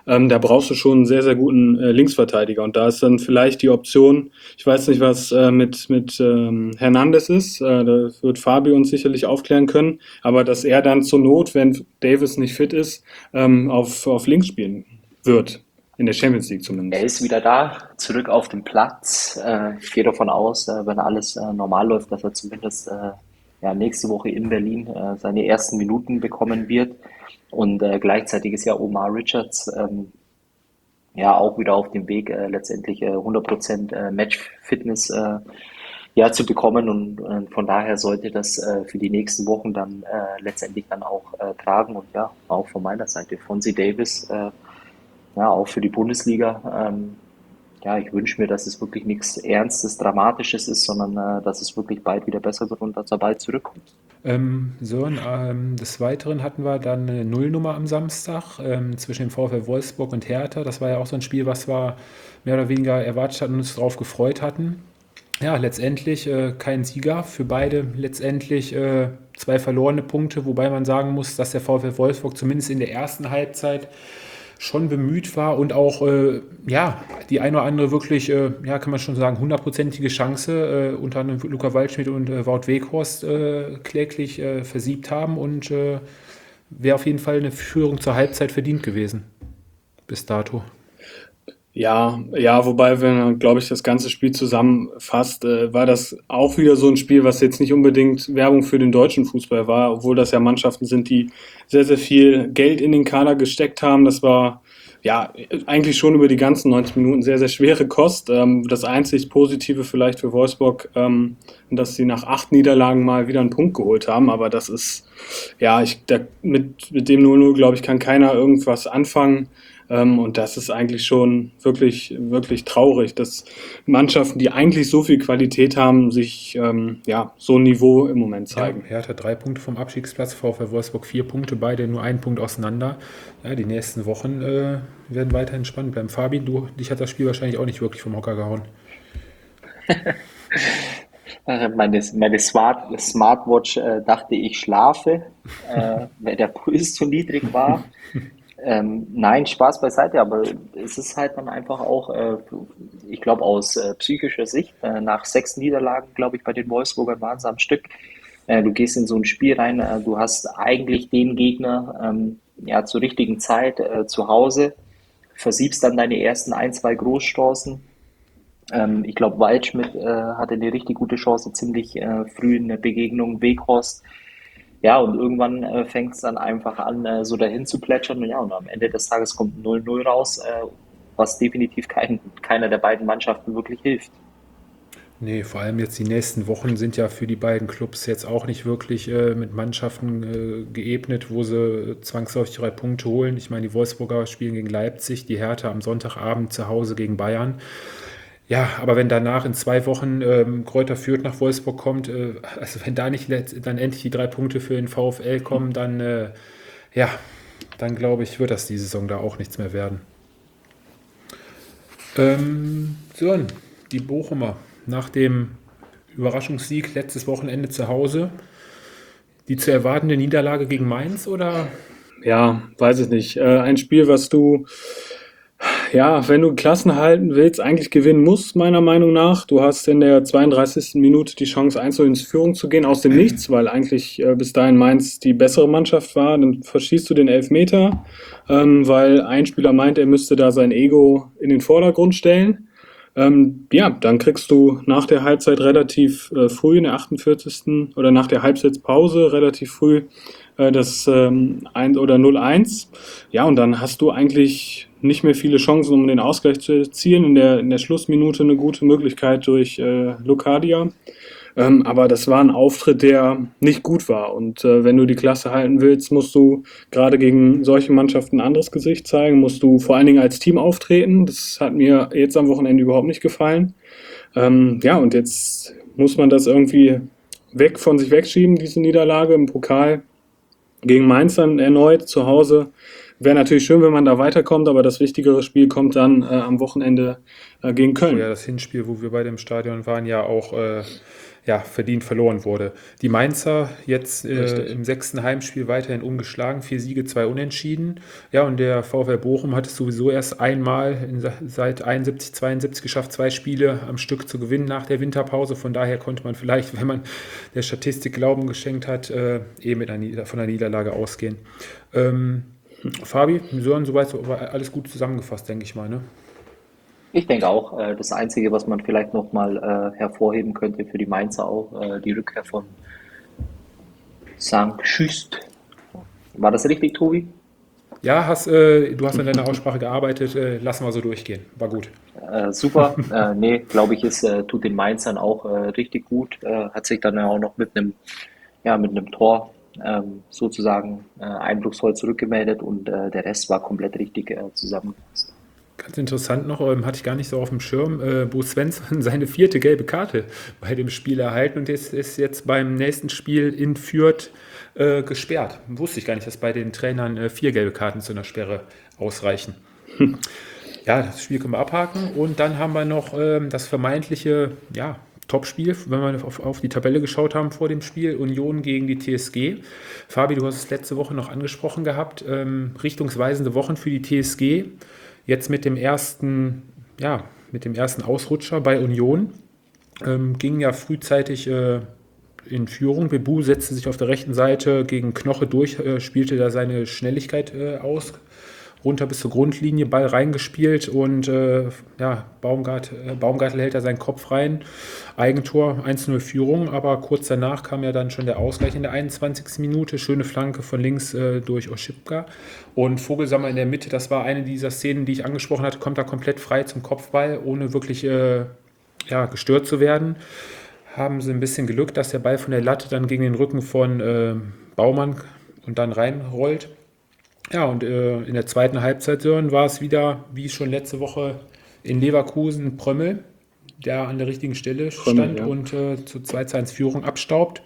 ähm, da brauchst du schon einen sehr, sehr guten äh, Linksverteidiger. Und da ist dann vielleicht die Option, ich weiß nicht, was äh, mit, mit ähm, Hernandez ist, äh, da wird Fabi uns sicherlich aufklären können, aber dass er dann zur Not, wenn Davis nicht fit ist, ähm, auf, auf links spielen wird. In der Champions League Er zumindest. ist wieder da, zurück auf dem Platz. Äh, ich gehe davon aus, äh, wenn alles äh, normal läuft, dass er zumindest äh, ja, nächste Woche in Berlin äh, seine ersten Minuten bekommen wird. Und äh, gleichzeitig ist ja Omar Richards ähm, ja auch wieder auf dem Weg, äh, letztendlich äh, hundert Prozent äh, Match-Fitness äh, ja, zu bekommen. Und äh, von daher sollte das äh, für die nächsten Wochen dann äh, letztendlich dann auch äh, tragen. Und ja, auch von meiner Seite, Fonzie Davis, äh, ja, auch für die Bundesliga. Ähm, ja, ich wünsche mir, dass es wirklich nichts Ernstes, Dramatisches ist, sondern äh, dass es wirklich bald wieder besser wird und dass er bald zurückkommt. Ähm, so, und, ähm, des Weiteren hatten wir dann eine Nullnummer am Samstag ähm, zwischen dem VfL Wolfsburg und Hertha. Das war ja auch so ein Spiel, was wir mehr oder weniger erwartet hatten und uns darauf gefreut hatten. Ja, letztendlich äh, kein Sieger für beide. Letztendlich äh, zwei verlorene Punkte, wobei man sagen muss, dass der VfL Wolfsburg zumindest in der ersten Halbzeit schon bemüht war und auch äh, ja, die eine oder andere wirklich, äh, ja, kann man schon sagen, hundertprozentige Chance äh, unter anderem Luca Waldschmidt und äh, Wout Weghorst äh, kläglich äh, versiebt haben und äh, wäre auf jeden Fall eine Führung zur Halbzeit verdient gewesen bis dato. Ja, ja, wobei, wenn man, glaube ich, das ganze Spiel zusammenfasst, äh, war das auch wieder so ein Spiel, was jetzt nicht unbedingt Werbung für den deutschen Fußball war, obwohl das ja Mannschaften sind, die sehr, sehr viel Geld in den Kader gesteckt haben. Das war ja eigentlich schon über die ganzen neunzig Minuten sehr, sehr schwere Kost. Ähm, das einzig Positive vielleicht für Wolfsburg, ähm, dass sie nach acht Niederlagen mal wieder einen Punkt geholt haben, aber das ist, ja, ich, da, mit, mit dem null null, glaube ich, kann keiner irgendwas anfangen. Ähm, und das ist eigentlich schon wirklich, wirklich traurig, dass Mannschaften, die eigentlich so viel Qualität haben, sich ähm, ja, so ein Niveau im Moment zeigen. Ja, Hertha drei Punkte vom Abstiegsplatz, VfL Wolfsburg vier Punkte, beide nur einen Punkt auseinander. Ja, die nächsten Wochen äh, werden weiterhin spannend bleiben. Fabi, du, dich hat das Spiel wahrscheinlich auch nicht wirklich vom Hocker gehauen. Äh, Meine, meine Smart, Smartwatch äh, dachte, ich schlafe, äh, weil der Puls zu niedrig war. Ähm, nein, Spaß beiseite, aber es ist halt dann einfach auch, äh, ich glaube, aus äh, psychischer Sicht, äh, nach sechs Niederlagen, glaube ich, bei den Wolfsburgern waren es am Stück. Äh, du gehst in so ein Spiel rein, äh, du hast eigentlich den Gegner ähm, ja zur richtigen Zeit äh, zu Hause, versiebst dann deine ersten ein, zwei Großchancen. Ähm, ich glaube, Waldschmidt äh, hatte eine richtig gute Chance, ziemlich äh, früh in der Begegnung, Weghorst. Ja, und irgendwann äh, fängt es dann einfach an, äh, so dahin zu plätschern. Und ja, und am Ende des Tages kommt null null raus, äh, was definitiv kein, keiner der beiden Mannschaften wirklich hilft. Nee, vor allem jetzt die nächsten Wochen sind ja für die beiden Clubs jetzt auch nicht wirklich äh, mit Mannschaften äh, geebnet, wo sie zwangsläufig drei Punkte holen. Ich meine, die Wolfsburger spielen gegen Leipzig, die Hertha am Sonntagabend zu Hause gegen Bayern. Ja, aber wenn danach in zwei Wochen ähm, Greuther Fürth nach Wolfsburg kommt, äh, also wenn da nicht let- dann endlich die drei Punkte für den VfL kommen, dann äh, ja, dann glaube ich, wird das die Saison da auch nichts mehr werden. Ähm, so, die Bochumer nach dem Überraschungssieg letztes Wochenende zu Hause, die zu erwartende Niederlage gegen Mainz oder? Ja, weiß ich nicht. Äh, ein Spiel, was du, ja, wenn du Klassen halten willst, eigentlich gewinnen musst, meiner Meinung nach. Du hast in der zweiunddreißigsten Minute die Chance, eins zu null in Führung zu gehen, aus dem Nichts, weil eigentlich äh, bis dahin Mainz die bessere Mannschaft war. Dann verschießt du den Elfmeter, ähm, weil ein Spieler meint, er müsste da sein Ego in den Vordergrund stellen. Ähm, ja, dann kriegst du nach der Halbzeit relativ äh, früh, in der achtundvierzigsten oder nach der Halbzeitpause relativ früh äh, das ähm, ein oder null eins. Ja, und dann hast du eigentlich nicht mehr viele Chancen, um den Ausgleich zu erzielen. In der, in der Schlussminute eine gute Möglichkeit durch äh, Locadia. Ähm, aber das war ein Auftritt, der nicht gut war. Und äh, wenn du die Klasse halten willst, musst du gerade gegen solche Mannschaften ein anderes Gesicht zeigen, musst du vor allen Dingen als Team auftreten. Das hat mir jetzt am Wochenende überhaupt nicht gefallen. Ähm, ja, und jetzt muss man das irgendwie weg von sich wegschieben, diese Niederlage im Pokal gegen Mainz dann erneut zu Hause. Wäre natürlich schön, wenn man da weiterkommt, aber das wichtigere Spiel kommt dann äh, am Wochenende äh, gegen Köln. Ja, das Hinspiel, wo wir beide im Stadion waren, ja auch äh, ja, verdient verloren wurde. Die Mainzer jetzt äh, Richtig. im sechsten Heimspiel weiterhin ungeschlagen, vier Siege, zwei Unentschieden. Ja, und der VfL Bochum hat es sowieso erst einmal in, seit einundsiebzig, zweiundsiebzig geschafft, zwei Spiele am Stück zu gewinnen nach der Winterpause. Von daher konnte man vielleicht, wenn man der Statistik Glauben geschenkt hat, äh, eh mit einer, Nieder- von einer Niederlage ausgehen. Ähm, Fabi, Sören, soweit so, alles gut zusammengefasst, denke ich mal, ne? Ich denke auch, äh, das Einzige, was man vielleicht nochmal äh, hervorheben könnte für die Mainzer auch, äh, die Rückkehr von Sankt Schüst. War das richtig, Tobi? Ja, hast, äh, du hast an deiner Aussprache gearbeitet, äh, lassen wir so durchgehen. War gut. Äh, super. Äh, nee, glaube ich, es äh, tut den Mainzern auch äh, richtig gut. Äh, hat sich dann ja auch noch mit einem ja, mit einem Tor ähm, sozusagen äh, eindrucksvoll zurückgemeldet und äh, der Rest war komplett richtig äh, zusammengefasst. Ganz interessant noch, ähm, hatte ich gar nicht so auf dem Schirm, äh, Bo Svensson seine vierte gelbe Karte bei dem Spiel erhalten und ist, ist jetzt beim nächsten Spiel in Fürth äh, gesperrt. Wusste ich gar nicht, dass bei den Trainern äh, vier gelbe Karten zu einer Sperre ausreichen. Ja, das Spiel können wir abhaken und dann haben wir noch ähm, das vermeintliche, ja, Topspiel, wenn wir auf, auf die Tabelle geschaut haben vor dem Spiel, Union gegen die T S G. Fabi, du hast es letzte Woche noch angesprochen gehabt, ähm, richtungsweisende Wochen für die T S G. Jetzt mit dem ersten, ja, mit dem ersten Ausrutscher bei Union ähm, ging ja frühzeitig äh, in Führung. Bebu setzte sich auf der rechten Seite gegen Knoche durch, äh, spielte da seine Schnelligkeit äh, aus, runter bis zur Grundlinie, Ball reingespielt und äh, ja, Baumgart, äh, Baumgartel hält da seinen Kopf rein. Eigentor, eins zu null Führung, aber kurz danach kam ja dann schon der Ausgleich in der einundzwanzigsten Minute. Schöne Flanke von links äh, durch Oschipka. Und Vogelsammer in der Mitte, das war eine dieser Szenen, die ich angesprochen hatte, kommt da komplett frei zum Kopfball, ohne wirklich äh, ja, gestört zu werden. Haben sie ein bisschen Glück, dass der Ball von der Latte dann gegen den Rücken von äh, Baumann und dann reinrollt. Ja, und äh, in der zweiten Halbzeit, Sören, war es wieder, wie schon letzte Woche in Leverkusen, Prömmel, der an der richtigen Stelle Prömmel, stand ja. und äh, zu zwei zu eins Führung abstaubt.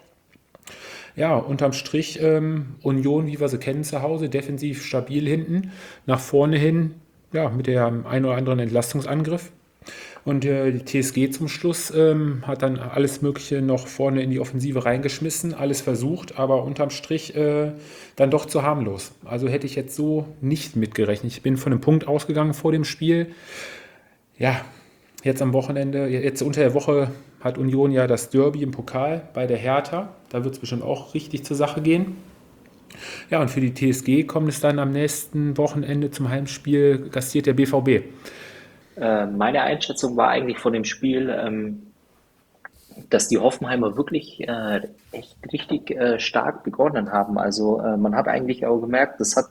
Ja, unterm Strich ähm, Union, wie wir sie kennen zu Hause, defensiv stabil hinten, nach vorne hin, ja, mit dem einen oder anderen Entlastungsangriff. Und äh, die T S G zum Schluss ähm, hat dann alles Mögliche noch vorne in die Offensive reingeschmissen, alles versucht, aber unterm Strich äh, dann doch zu harmlos. Also hätte ich jetzt so nicht mitgerechnet. Ich bin von einem Punkt ausgegangen vor dem Spiel. Ja, jetzt am Wochenende, jetzt unter der Woche hat Union ja das Derby im Pokal bei der Hertha. Da wird es bestimmt auch richtig zur Sache gehen. Ja, und für die T S G kommt es dann am nächsten Wochenende zum Heimspiel, gastiert der B V B. Äh, meine Einschätzung war eigentlich von dem Spiel, ähm, dass die Hoffenheimer wirklich äh, echt richtig äh, stark begonnen haben. Also äh, man hat eigentlich auch gemerkt, das hat,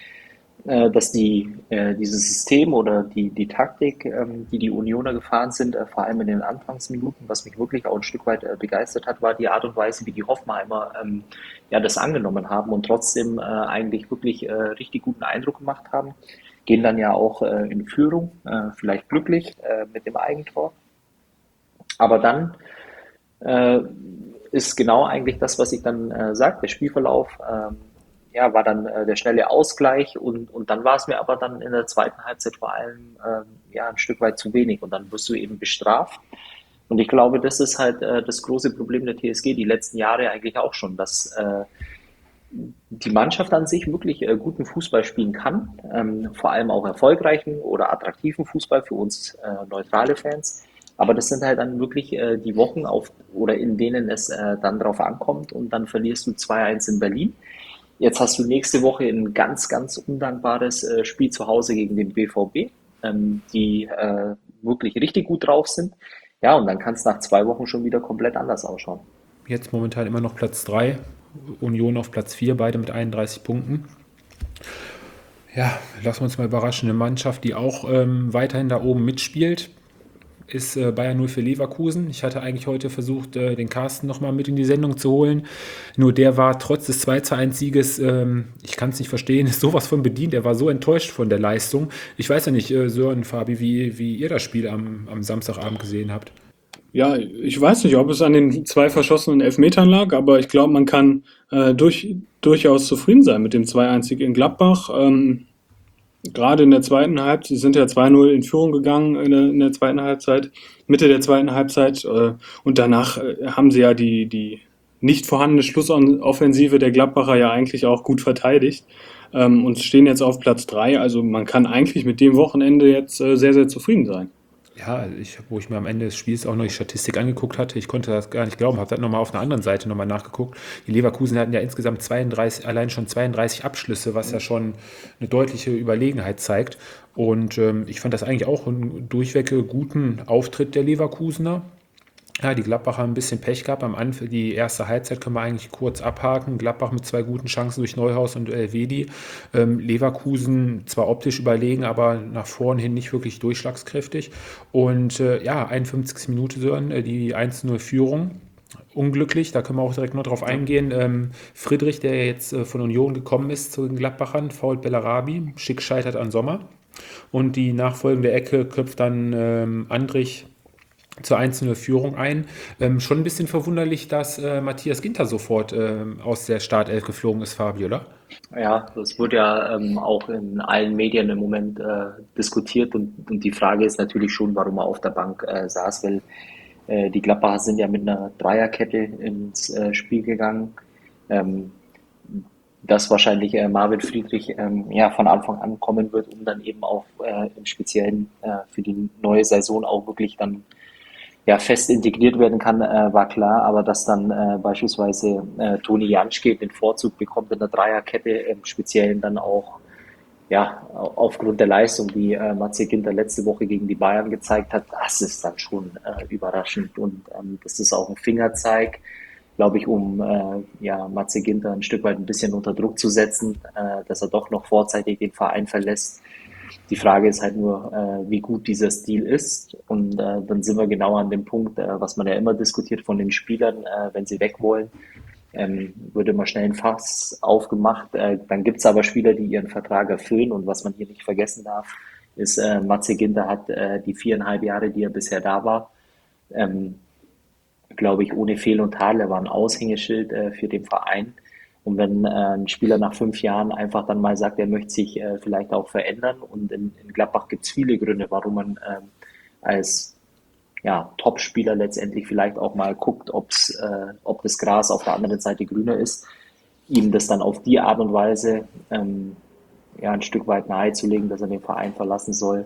äh, dass die, äh, dieses System oder die, die Taktik, ähm, die die Unioner gefahren sind, äh, vor allem in den Anfangsminuten, was mich wirklich auch ein Stück weit äh, begeistert hat, war die Art und Weise, wie die Hoffenheimer ähm, ja, das angenommen haben und trotzdem äh, eigentlich wirklich äh, richtig guten Eindruck gemacht haben. Gehen dann ja auch äh, in Führung, äh, vielleicht glücklich äh, mit dem Eigentor. Aber dann äh, ist genau eigentlich das, was ich dann äh, sage, der Spielverlauf, ähm, ja, war dann äh, der schnelle Ausgleich und, und dann war es mir aber dann in der zweiten Halbzeit vor allem ähm, ja, ein Stück weit zu wenig und dann wirst du eben bestraft. Und ich glaube, das ist halt äh, das große Problem der T S G, die letzten Jahre eigentlich auch schon, dass äh, die Mannschaft an sich wirklich äh, guten Fußball spielen kann, ähm, vor allem auch erfolgreichen oder attraktiven Fußball für uns äh, neutrale Fans. Aber das sind halt dann wirklich äh, die Wochen, auf, oder in denen es äh, dann drauf ankommt und dann verlierst du zwei eins in Berlin. Jetzt hast du nächste Woche ein ganz, ganz undankbares äh, Spiel zu Hause gegen den B V B, ähm, die äh, wirklich richtig gut drauf sind. Ja, und dann kann es nach zwei Wochen schon wieder komplett anders ausschauen. Jetzt momentan immer noch Platz drei, Union auf Platz vier, beide mit einunddreißig Punkten. Ja, lassen wir uns mal überraschen. Eine Mannschaft, die auch ähm, weiterhin da oben mitspielt, ist äh, Bayern null für Leverkusen. Ich hatte eigentlich heute versucht, äh, den Carsten nochmal mit in die Sendung zu holen. Nur der war trotz des zwei zu eins Sieges, ähm, ich kann es nicht verstehen, ist sowas von bedient. Er war so enttäuscht von der Leistung. Ich weiß ja nicht, äh, Sören, Fabi, wie, wie ihr das Spiel am, am Samstagabend gesehen habt. Ja, ich weiß nicht, ob es an den zwei verschossenen Elfmetern lag, aber ich glaube, man kann äh, durch, durchaus zufrieden sein mit dem zwei eins Sieg in Gladbach. Ähm, gerade in der zweiten Halbzeit, sie sind ja zwei null in Führung gegangen in der, in der zweiten Halbzeit, Mitte der zweiten Halbzeit, äh, und danach äh, haben sie ja die, die nicht vorhandene Schlussoffensive der Gladbacher ja eigentlich auch gut verteidigt, ähm, und stehen jetzt auf Platz drei. Also man kann eigentlich mit dem Wochenende jetzt äh, sehr, sehr zufrieden sein. Ja, also ich, wo ich mir am Ende des Spiels auch noch die Statistik angeguckt hatte, ich konnte das gar nicht glauben, habe dann nochmal auf einer anderen Seite nochmal nachgeguckt. Die Leverkusen hatten ja insgesamt zweiunddreißig, allein schon zweiunddreißig Abschlüsse, was ja schon eine deutliche Überlegenheit zeigt. Und ähm, ich fand das eigentlich auch einen durchweg guten Auftritt der Leverkusener. Ja, die Gladbacher haben ein bisschen Pech gehabt. Am Anfang, die erste Halbzeit können wir eigentlich kurz abhaken. Gladbach mit zwei guten Chancen durch Neuhaus und Elvedi. Ähm, Leverkusen zwar optisch überlegen, aber nach vorn hin nicht wirklich durchschlagskräftig. Und äh, ja, einundfünfzigste Minute Sören, äh, die eins zu null Führung. Unglücklich, da können wir auch direkt noch drauf eingehen. Ähm, Friedrich, der jetzt äh, von Union gekommen ist zu den Gladbachern, fault Bellarabi, schick scheitert an Sommer. Und die nachfolgende Ecke köpft dann ähm, Andrich zur eins zu null Führung ein. Ähm, schon ein bisschen verwunderlich, dass äh, Matthias Ginter sofort ähm, aus der Startelf geflogen ist, Fabi, oder? Ja, das wird ja ähm, auch in allen Medien im Moment äh, diskutiert und, und die Frage ist natürlich schon, warum er auf der Bank äh, saß, weil äh, die Gladbacher sind ja mit einer Dreierkette ins äh, Spiel gegangen. Ähm, dass wahrscheinlich äh, Marvin Friedrich ähm, ja, von Anfang an kommen wird, um dann eben auch äh, im Speziellen äh, für die neue Saison auch wirklich dann ja, fest integriert werden kann, äh, war klar, aber dass dann äh, beispielsweise äh, Toni Janschke den Vorzug bekommt in der Dreierkette, im Speziellen dann auch ja, aufgrund der Leistung, die äh, Matze Ginter letzte Woche gegen die Bayern gezeigt hat, das ist dann schon äh, überraschend und ähm, das ist auch ein Fingerzeig, glaube ich, um äh, ja, Matze Ginter ein Stück weit ein bisschen unter Druck zu setzen, äh, dass er doch noch vorzeitig den Verein verlässt. Die Frage ist halt nur, äh, wie gut dieser Stil ist. Und äh, dann sind wir genau an dem Punkt, äh, was man ja immer diskutiert von den Spielern, äh, wenn sie weg wollen, ähm, würde immer schnell ein Fass aufgemacht. Äh, dann gibt es aber Spieler, die ihren Vertrag erfüllen. Und was man hier nicht vergessen darf, ist, äh, Matze Ginter hat äh, die viereinhalb Jahre, die er bisher da war, ähm, glaube ich, ohne Fehl und Tadel. Er war ein Aushängeschild äh, für den Verein. Und wenn äh, ein Spieler nach fünf Jahren einfach dann mal sagt, er möchte sich äh, vielleicht auch verändern und in, in Gladbach gibt es viele Gründe, warum man ähm, als ja, Top-Spieler letztendlich vielleicht auch mal guckt, ob's, äh, ob das Gras auf der anderen Seite grüner ist, ihm das dann auf die Art und Weise ähm, ja, ein Stück weit nahezulegen, dass er den Verein verlassen soll.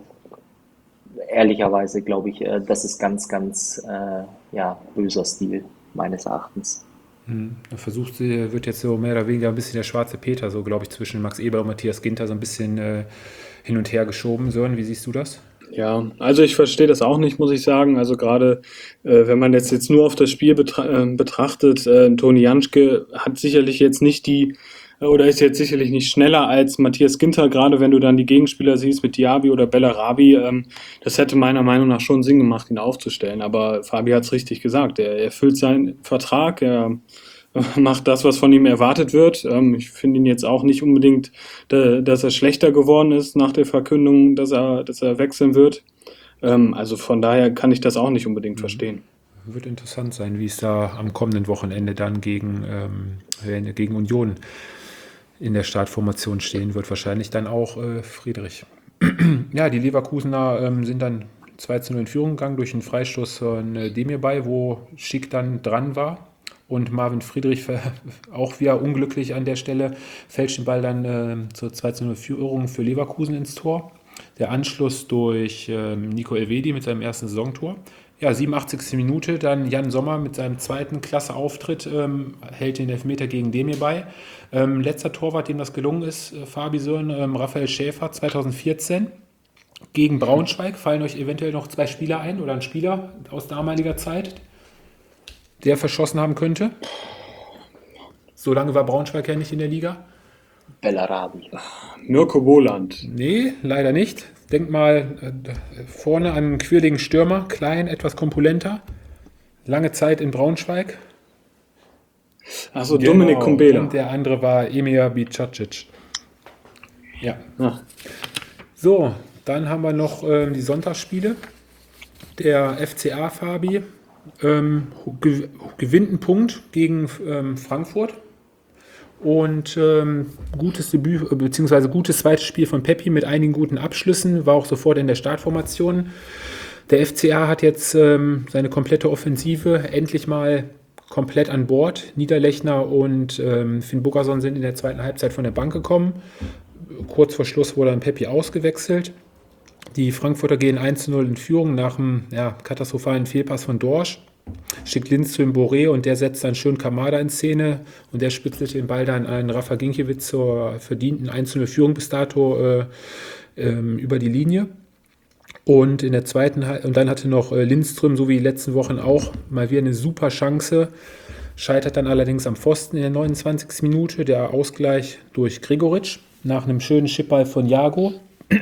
Ehrlicherweise glaube ich, äh, das ist ganz, ganz äh, ja, böser Stil meines Erachtens. Hm. Er versucht, sie wird jetzt so mehr oder weniger ein bisschen der schwarze Peter, so glaube ich, zwischen Max Eber und Matthias Ginter so ein bisschen äh, hin und her geschoben. Sören, wie siehst du das? Ja, also ich verstehe das auch nicht, muss ich sagen. Also gerade, äh, wenn man jetzt, jetzt nur auf das Spiel betra äh, betrachtet, äh, Toni Janschke hat sicherlich jetzt nicht die, äh, oder ist jetzt sicherlich nicht schneller als Matthias Ginter, gerade wenn du dann die Gegenspieler siehst mit Diaby oder Bellarabi. Ähm, das hätte meiner Meinung nach schon Sinn gemacht, ihn aufzustellen. Aber Fabi hat es richtig gesagt. Er erfüllt seinen Vertrag, er macht das, was von ihm erwartet wird. Ähm, ich finde ihn jetzt auch nicht unbedingt, da, dass er schlechter geworden ist nach der Verkündung, dass er, dass er wechseln wird. Ähm, also von daher kann ich das auch nicht unbedingt verstehen. Wird interessant sein, wie es da am kommenden Wochenende dann gegen, ähm, gegen Union in der Startformation stehen wird. Wahrscheinlich dann auch äh, Friedrich. Ja, die Leverkusener ähm, sind dann zwei zu null in Führung gegangen durch einen Freistoß von äh, Demirbay, wo Schick dann dran war. Und Marvin Friedrich auch wieder unglücklich an der Stelle, fälscht den Ball dann äh, zur zwei zu null Führung für Leverkusen ins Tor. Der Anschluss durch äh, Nico Elvedi mit seinem ersten Saisontor. Ja, siebenundachtzigste Minute, dann Jan Sommer mit seinem zweiten Klasse-Auftritt ähm, hält den Elfmeter gegen Demirbay. Ähm, letzter Torwart, dem das gelungen ist, äh, Fabi Sören, ähm, Raphael Schäfer, zweitausendvierzehn. Gegen Braunschweig fallen euch eventuell noch zwei Spieler ein oder ein Spieler aus damaliger Zeit, der verschossen haben könnte? So lange war Braunschweig ja nicht in der Liga. Bellarabi. Mirko Boland. Nee, leider nicht. Denk mal äh, vorne an einen quirligen Stürmer, klein, etwas kompulenter. Lange Zeit in Braunschweig. Achso, genau. Dominik Kumbela. Und der andere war Emir Bicacic. Ja. Ach. So, dann haben wir noch ähm, die Sonntagsspiele. Der F C A Fabi ähm, ge gewinnt einen Punkt gegen ähm, Frankfurt Und ähm, gutes Debüt, äh, beziehungsweise gutes zweites Spiel von Peppi mit einigen guten Abschlüssen, war auch sofort in der Startformation. Der F C A hat jetzt ähm, seine komplette Offensive endlich mal komplett an Bord. Niederlechner und ähm, Finn Bogason sind in der zweiten Halbzeit von der Bank gekommen. Kurz vor Schluss wurde dann Peppi ausgewechselt. Die Frankfurter gehen eins zu null in Führung nach einem ja, katastrophalen Fehlpass von Dorsch. Schickt Lindström Boré und der setzt dann schön Kamada in Szene und der spitzelt den Ball dann an Rafa Ginkiewicz zur verdienten eins zu null Führung bis dato äh, ähm, über die Linie. Und in der zweiten und dann hatte noch äh, Lindström, so wie die letzten Wochen auch, mal wieder eine super Chance. Scheitert dann allerdings am Pfosten in der neunundzwanzigsten Minute. Der Ausgleich durch Gregoritsch nach einem schönen Chipball von Jago.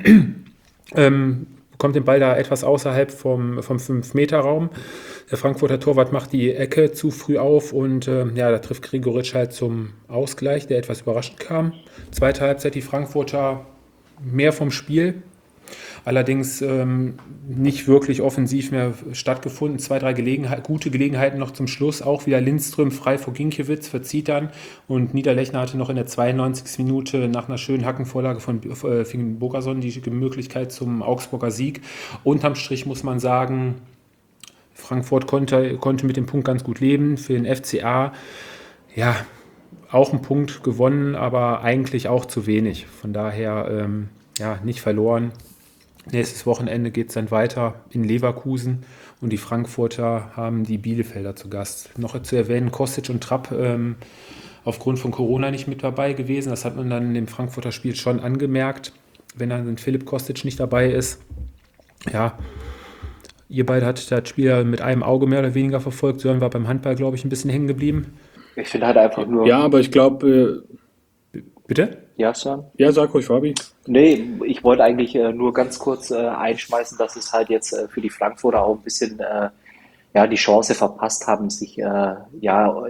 ähm, bekommt den Ball da etwas außerhalb vom, vom fünf Meter Raum. Der Frankfurter Torwart macht die Ecke zu früh auf und äh, ja, da trifft Gregoritsch halt zum Ausgleich, der etwas überraschend kam. Zweite Halbzeit die Frankfurter mehr vom Spiel. Allerdings ähm, nicht wirklich offensiv mehr stattgefunden. Zwei, drei Gelegenheit, gute Gelegenheiten noch zum Schluss. Auch wieder Lindström frei vor Ginkiewicz, verzieht dann. Und Niederlechner hatte noch in der zweiundneunzigsten Minute nach einer schönen Hackenvorlage von äh, Finn Bogason die Möglichkeit zum Augsburger Sieg. Unterm Strich muss man sagen, Frankfurt konnte, konnte mit dem Punkt ganz gut leben. Für den F C A, ja, auch ein Punkt gewonnen, aber eigentlich auch zu wenig. Von daher, ähm, ja, nicht verloren. Nächstes Wochenende geht es dann weiter in Leverkusen und die Frankfurter haben die Bielefelder zu Gast. Noch zu erwähnen, Kostic und Trapp ähm, aufgrund von Corona nicht mit dabei gewesen. Das hat man dann in dem Frankfurter Spiel schon angemerkt, wenn dann Philipp Kostic nicht dabei ist. Ja, ihr beide hattet das Spiel mit einem Auge mehr oder weniger verfolgt. Sören war beim Handball, glaube ich, ein bisschen hängen geblieben. Ich finde halt einfach nur... Ja, aber ich glaube... Äh, Bitte? Ja, Sören? Ja, sag ruhig, Fabi. Nee, ich wollte eigentlich äh, nur ganz kurz äh, einschmeißen, dass es halt jetzt äh, für die Frankfurter auch ein bisschen äh, ja, die Chance verpasst haben, sich äh, ja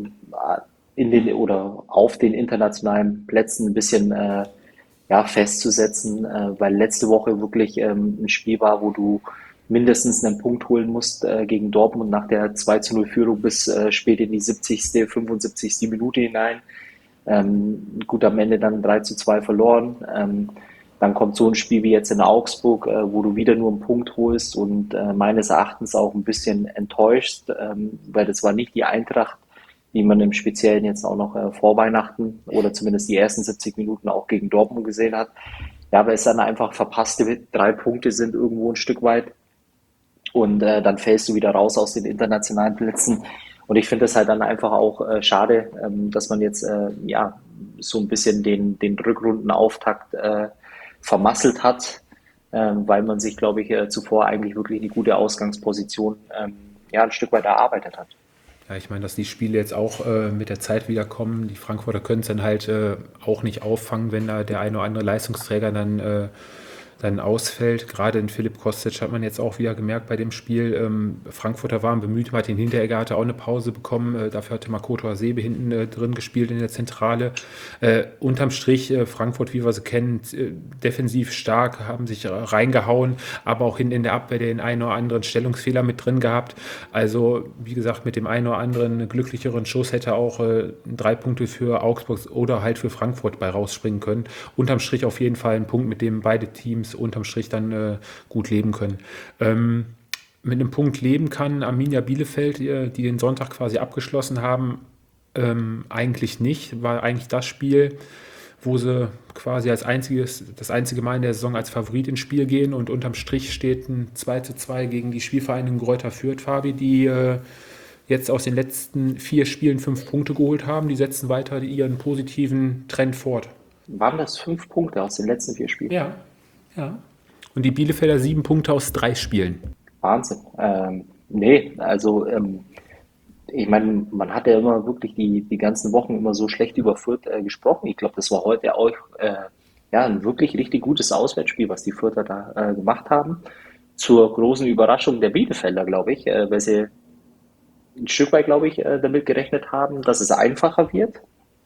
in den oder auf den internationalen Plätzen ein bisschen äh, ja, festzusetzen, äh, weil letzte Woche wirklich ähm, ein Spiel war, wo du mindestens einen Punkt holen musst äh, gegen Dortmund nach der zwei zu null Führung bis äh, spät in die siebzigste, fünfundsiebzigste Minute hinein. Ähm, gut, am Ende dann drei zu zwei verloren. Ähm, dann kommt so ein Spiel wie jetzt in Augsburg, äh, wo du wieder nur einen Punkt holst und äh, meines Erachtens auch ein bisschen enttäuscht, ähm, weil das war nicht die Eintracht, die man im Speziellen jetzt auch noch äh, vor Weihnachten oder zumindest die ersten siebzig Minuten auch gegen Dortmund gesehen hat. Ja, aber es dann einfach verpasste drei Punkte sind irgendwo ein Stück weit und äh, dann fällst du wieder raus aus den internationalen Plätzen. Und ich finde es halt dann einfach auch äh, schade, ähm, dass man jetzt äh, ja so ein bisschen den, den Rückrundenauftakt äh, vermasselt hat, äh, weil man sich, glaube ich, äh, zuvor eigentlich wirklich eine gute Ausgangsposition ähm, ja, ein Stück weit erarbeitet hat. Ja, ich meine, dass die Spiele jetzt auch äh, mit der Zeit wieder kommen. Die Frankfurter können es dann halt äh, auch nicht auffangen, wenn da der eine oder andere Leistungsträger dann äh, dann ausfällt. Gerade in Philipp Kostic hat man jetzt auch wieder gemerkt bei dem Spiel, ähm, Frankfurter waren bemüht, Martin Hinteregger hatte auch eine Pause bekommen, äh, dafür hatte Makoto Hasebe hinten äh, drin gespielt in der Zentrale. Äh, unterm Strich äh, Frankfurt, wie wir sie kennen, äh, defensiv stark, haben sich reingehauen, aber auch hinten in der Abwehr den einen oder anderen Stellungsfehler mit drin gehabt. Also wie gesagt, mit dem einen oder anderen glücklicheren Schuss hätte auch äh, drei Punkte für Augsburg oder halt für Frankfurt bei rausspringen können. Unterm Strich auf jeden Fall ein Punkt, mit dem beide Teams unterm Strich dann äh, gut leben können. Ähm, mit einem Punkt leben kann Arminia Bielefeld, die, die den Sonntag quasi abgeschlossen haben, ähm, eigentlich nicht. War eigentlich das Spiel, wo sie quasi als einziges, das einzige Mal in der Saison als Favorit ins Spiel gehen und unterm Strich steht ein zwei zu zwei gegen die Spielvereinigung Greuther Fürth, Fabi, die äh, jetzt aus den letzten vier Spielen fünf Punkte geholt haben. Die setzen weiter ihren positiven Trend fort. Waren das fünf Punkte aus den letzten vier Spielen? Ja. Ja. Und die Bielefelder sieben Punkte aus drei Spielen. Wahnsinn. Ähm, nee, also ähm, ich meine, man hat ja immer wirklich die, die ganzen Wochen immer so schlecht über Fürth äh, gesprochen. Ich glaube, das war heute auch äh, ja, ein wirklich richtig gutes Auswärtsspiel, was die Fürther da äh, gemacht haben. Zur großen Überraschung der Bielefelder, glaube ich, äh, weil sie ein Stück weit, glaube ich, äh, damit gerechnet haben, dass es einfacher wird.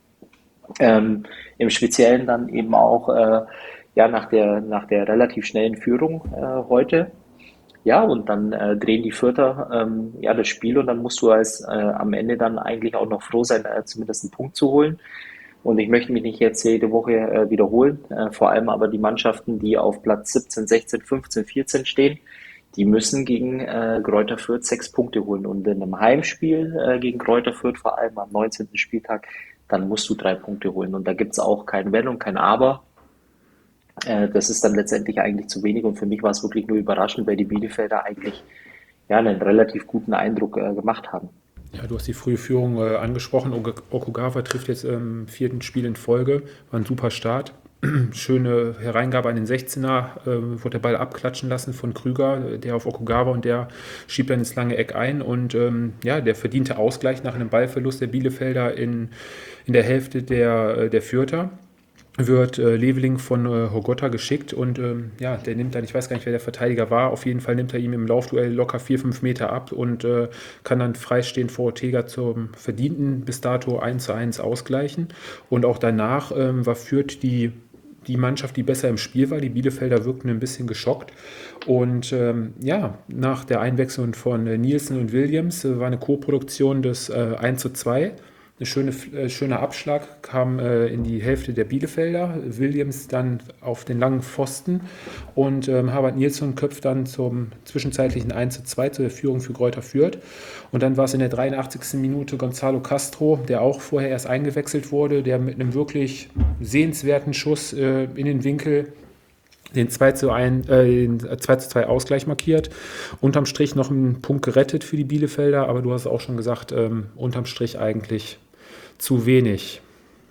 Ähm, im Speziellen dann eben auch äh, ja, nach der, nach der relativ schnellen Führung äh, heute. Ja, und dann äh, drehen die Fürther ähm, ja, das Spiel und dann musst du als äh, am Ende dann eigentlich auch noch froh sein, äh, zumindest einen Punkt zu holen. Und ich möchte mich nicht jetzt jede Woche äh, wiederholen, äh, vor allem aber die Mannschaften, die auf Platz siebzehn, sechzehn, fünfzehn, vierzehn stehen, die müssen gegen äh, Greuther Fürth sechs Punkte holen. Und in einem Heimspiel äh, gegen Greuther Fürth, vor allem am neunzehnten Spieltag, dann musst du drei Punkte holen. Und da gibt's auch kein Wenn und kein Aber. Äh, das ist dann letztendlich eigentlich zu wenig. Und für mich war es wirklich nur überraschend, weil die Bielefelder eigentlich ja, einen relativ guten Eindruck äh, gemacht haben. Ja, du hast die frühe Führung äh, angesprochen. Okugawa trifft jetzt im vierten Spiel in Folge. War ein super Start. Schöne Hereingabe an den sechzehner, äh, wurde der Ball abklatschen lassen von Krüger, der auf Okugawa, und der schiebt dann ins lange Eck ein. Und ähm, ja, der verdiente Ausgleich nach einem Ballverlust der Bielefelder in, in der Hälfte der, der Fürther. Wird äh, Leveling von äh, Hogotta geschickt und ähm, ja, der nimmt dann, ich weiß gar nicht, wer der Verteidiger war, auf jeden Fall nimmt er ihm im Laufduell locker vier, fünf Meter ab und äh, kann dann freistehend vor Ortega zum verdienten bis dato eins zu eins ausgleichen. Und auch danach ähm, war Fürth die, die Mannschaft, die besser im Spiel war. Die Bielefelder wirkten ein bisschen geschockt. Und ähm, ja, nach der Einwechslung von äh, Nielsen und Williams äh, war eine Co-Produktion des äh, eins zu zwei. Ein schöne, äh, schöner Abschlag kam äh, in die Hälfte der Bielefelder, Williams dann auf den langen Pfosten und ähm, Harvard Nielsen köpft dann zum zwischenzeitlichen eins zu zwei zur Führung für Greuther Fürth. Und dann war es in der dreiundachtzigsten Minute Gonzalo Castro, der auch vorher erst eingewechselt wurde, der mit einem wirklich sehenswerten Schuss äh, in den Winkel den zwei zu zwei Ausgleich markiert. Unterm Strich noch einen Punkt gerettet für die Bielefelder, aber du hast auch schon gesagt, ähm, unterm Strich eigentlich zu wenig.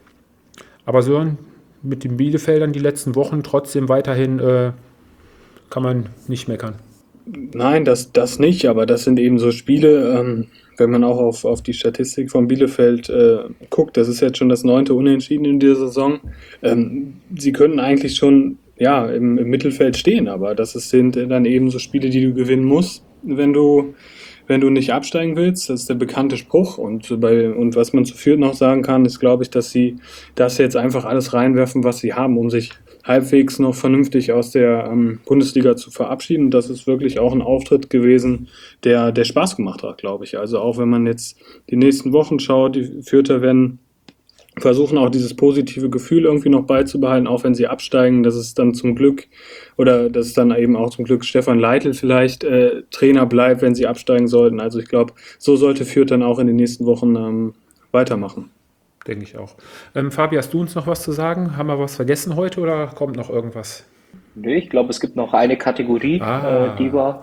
Aber Sören, mit den Bielefeldern die letzten Wochen trotzdem weiterhin äh, kann man nicht meckern. Nein, das, das nicht, aber das sind eben so Spiele, ähm, wenn man auch auf, auf die Statistik von Bielefeld äh, guckt, das ist jetzt schon das neunte Unentschieden in dieser Saison. Ähm, sie können eigentlich schon ja, im, im Mittelfeld stehen, aber das ist, sind dann eben so Spiele, die du gewinnen musst, wenn du, wenn du nicht absteigen willst. Das ist der bekannte Spruch. Und, bei, und was man zu Fürth noch sagen kann, ist, glaube ich, dass sie das jetzt einfach alles reinwerfen, was sie haben, um sich halbwegs noch vernünftig aus der ähm, Bundesliga zu verabschieden. Und das ist wirklich auch ein Auftritt gewesen, der, der Spaß gemacht hat, glaube ich. Also auch wenn man jetzt die nächsten Wochen schaut, die Fürther werden versuchen auch dieses positive Gefühl irgendwie noch beizubehalten, auch wenn sie absteigen, dass es dann zum Glück oder dass es dann eben auch zum Glück Stefan Leitl vielleicht äh, Trainer bleibt, wenn sie absteigen sollten. Also ich glaube, so sollte Fürth dann auch in den nächsten Wochen ähm, weitermachen. Denke ich auch. Ähm, Fabi, hast du uns noch was zu sagen? Haben wir was vergessen heute oder kommt noch irgendwas? Nö, ich glaube, es gibt noch eine Kategorie, Ah. äh, die wir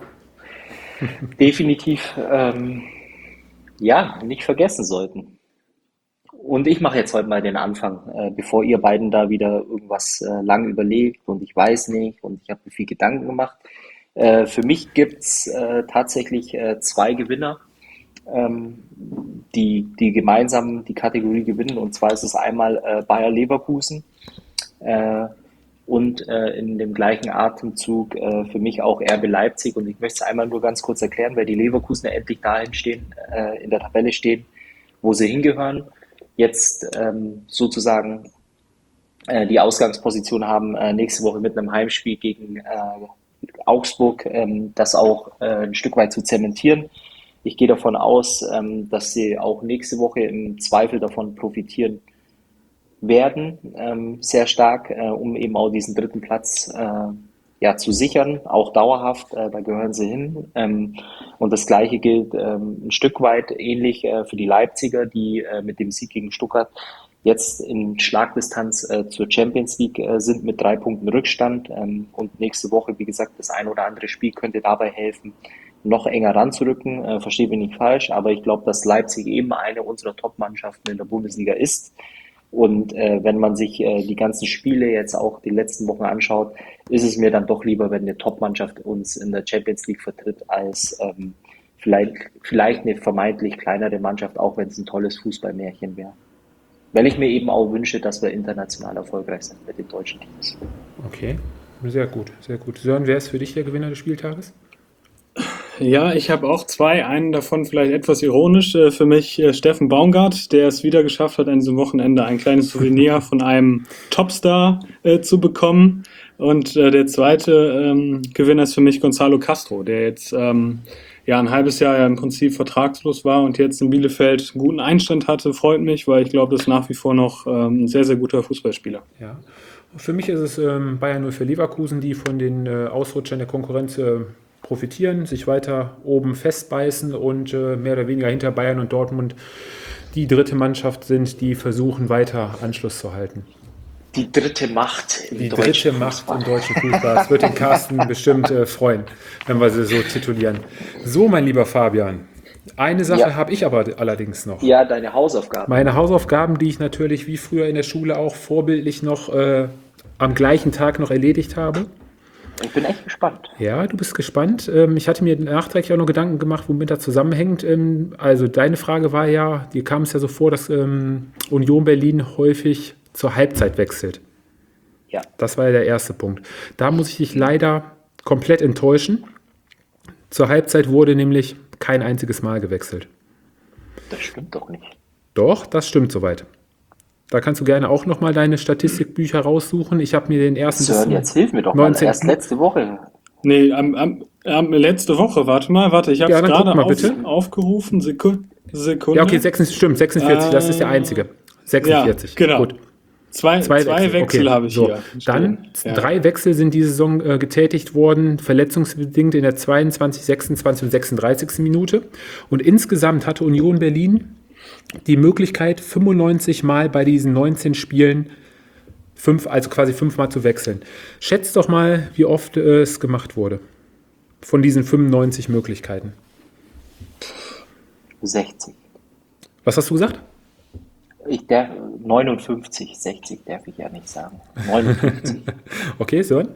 definitiv ähm, ja, nicht vergessen sollten. Und ich mache jetzt heute mal den Anfang, äh, bevor ihr beiden da wieder irgendwas äh, lang überlegt und ich weiß nicht und ich habe mir viel Gedanken gemacht. Äh, für mich gibt's äh, tatsächlich äh, zwei Gewinner, ähm, die, die gemeinsam die Kategorie gewinnen. Und zwar ist es einmal äh, Bayer Leverkusen äh, und äh, in dem gleichen Atemzug äh, für mich auch R B Leipzig. Und ich möchte es einmal nur ganz kurz erklären, weil die Leverkusener endlich dahin stehen, äh, in der Tabelle stehen, wo sie hingehören. Jetzt ähm, sozusagen äh, die Ausgangsposition haben, äh, nächste Woche mit einem Heimspiel gegen äh, Augsburg, ähm, das auch äh, ein Stück weit zu zementieren. Ich gehe davon aus, ähm, dass sie auch nächste Woche im Zweifel davon profitieren werden, ähm, sehr stark, äh, um eben auch diesen dritten Platz äh, ja, zu sichern, auch dauerhaft, äh, da gehören sie hin. Ähm, und das Gleiche gilt ähm, ein Stück weit ähnlich äh, für die Leipziger, die äh, mit dem Sieg gegen Stuttgart jetzt in Schlagdistanz äh, zur Champions League äh, sind mit drei Punkten Rückstand. Ähm, und nächste Woche, wie gesagt, das ein oder andere Spiel könnte dabei helfen, noch enger ranzurücken. Äh, versteht mich nicht falsch, aber ich glaube, dass Leipzig eben eine unserer Top-Mannschaften in der Bundesliga ist. Und äh, wenn man sich äh, die ganzen Spiele jetzt auch die letzten Wochen anschaut, ist es mir dann doch lieber, wenn eine Top-Mannschaft uns in der Champions League vertritt, als ähm, vielleicht, vielleicht eine vermeintlich kleinere Mannschaft, auch wenn es ein tolles Fußballmärchen wäre. Weil ich mir eben auch wünsche, dass wir international erfolgreich sind mit den deutschen Teams. Okay, sehr gut, sehr gut. Sören, wer ist für dich der Gewinner des Spieltages? Ja, ich habe auch zwei. Einen davon vielleicht etwas ironisch. Äh, für mich äh, Steffen Baumgart, der es wieder geschafft hat, an diesem Wochenende ein kleines Souvenir von einem Topstar äh, zu bekommen. Und äh, der zweite ähm, Gewinner ist für mich Gonzalo Castro, der jetzt ähm, ja ein halbes Jahr ja im Prinzip vertragslos war und jetzt in Bielefeld einen guten Einstand hatte, freut mich, weil ich glaube, das ist nach wie vor noch ähm, ein sehr, sehr guter Fußballspieler. Ja. Für mich ist es ähm, Bayern null für Leverkusen, die von den äh, Ausrutschern der Konkurrenz äh, profitieren, sich weiter oben festbeißen und äh, mehr oder weniger hinter Bayern und Dortmund die dritte Mannschaft sind, die versuchen, weiter Anschluss zu halten. Die dritte Macht im Die deutschen dritte Macht Fußball. im deutschen Fußball. Das wird den Carsten bestimmt äh, freuen, wenn wir sie so titulieren. So, mein lieber Fabian, eine Sache Ja. habe ich aber allerdings noch. Ja, deine Hausaufgaben. Meine Hausaufgaben, die ich natürlich wie früher in der Schule auch vorbildlich noch äh, am gleichen Tag noch erledigt habe. Ich bin echt gespannt. Ja, du bist gespannt. Ähm, ich hatte mir nachträglich auch noch Gedanken gemacht, womit das zusammenhängt. Ähm, also deine Frage war ja, dir kam es ja so vor, dass ähm, Union Berlin häufig zur Halbzeit wechselt. Ja. Das war ja der erste Punkt. Da muss ich dich leider komplett enttäuschen. Zur Halbzeit wurde nämlich kein einziges Mal gewechselt. Das stimmt doch nicht. Doch, das stimmt soweit. Da kannst du gerne auch nochmal deine Statistikbücher raussuchen. Ich habe mir den ersten... bis Sören, zum jetzt hilf mir doch mal. neunzehnten Erst letzte Woche. Nee, am, am, am, letzte Woche, warte mal, warte, ich habe Ja, es dann guck gerade mal auf, bitte. aufgerufen, Sekunde. Sekunde. Ja, okay, sechsundvierzig, stimmt, sechsundvierzig, das ist der einzige. sechsundvierzig, Ja, genau. gut. Zwei, zwei, Wechsel, Wechsel okay. habe ich so. hier. Dann stehen. Ja. drei Wechsel sind diese Saison äh, getätigt worden, verletzungsbedingt in der zweiundzwanzig, sechsundzwanzig und sechsunddreißigsten Minute. Und insgesamt hatte Union Berlin die Möglichkeit, fünfundneunzig Mal bei diesen neunzehn Spielen, fünf, also quasi fünfmal zu wechseln. Schätzt doch mal, wie oft äh, es gemacht wurde. Von diesen fünfundneunzig Möglichkeiten. sechzig. Was hast du gesagt? Ich darf, neunundfünfzig, sechzig darf ich ja nicht sagen. neunundfünfzig. Okay, Sören?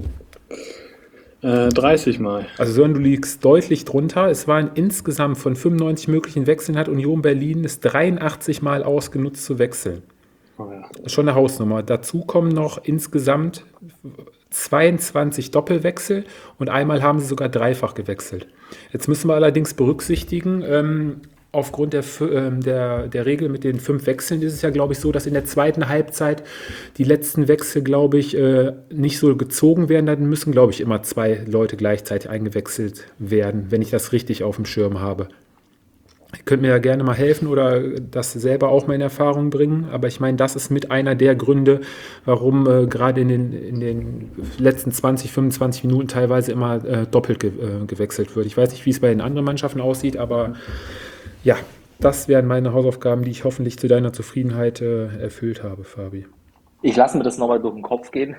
Äh, dreißig Mal. Also Sören, du liegst deutlich drunter. Es waren insgesamt von fünfundneunzig möglichen Wechseln, hat Union Berlin es dreiundachtzig Mal ausgenutzt zu wechseln. Oh ja. Das ist schon eine Hausnummer. Dazu kommen noch insgesamt zweiundzwanzig Doppelwechsel und einmal haben sie sogar dreifach gewechselt. Jetzt müssen wir allerdings berücksichtigen, ähm, aufgrund der, ähm, der, der Regel mit den fünf Wechseln ist es ja, glaube ich, so, dass in der zweiten Halbzeit die letzten Wechsel, glaube ich, äh, nicht so gezogen werden. Dann müssen, glaube ich, immer zwei Leute gleichzeitig eingewechselt werden, wenn ich das richtig auf dem Schirm habe. Ihr könnt mir ja gerne mal helfen oder das selber auch mal in Erfahrung bringen. Aber ich meine, das ist mit einer der Gründe, warum äh, gerade in den, in den letzten zwanzig, fünfundzwanzig Minuten teilweise immer äh, doppelt ge äh, gewechselt wird. Ich weiß nicht, wie es bei den anderen Mannschaften aussieht, aber ja, das wären meine Hausaufgaben, die ich hoffentlich zu deiner Zufriedenheit äh, erfüllt habe, Fabi. Ich lasse mir das nochmal durch den Kopf gehen.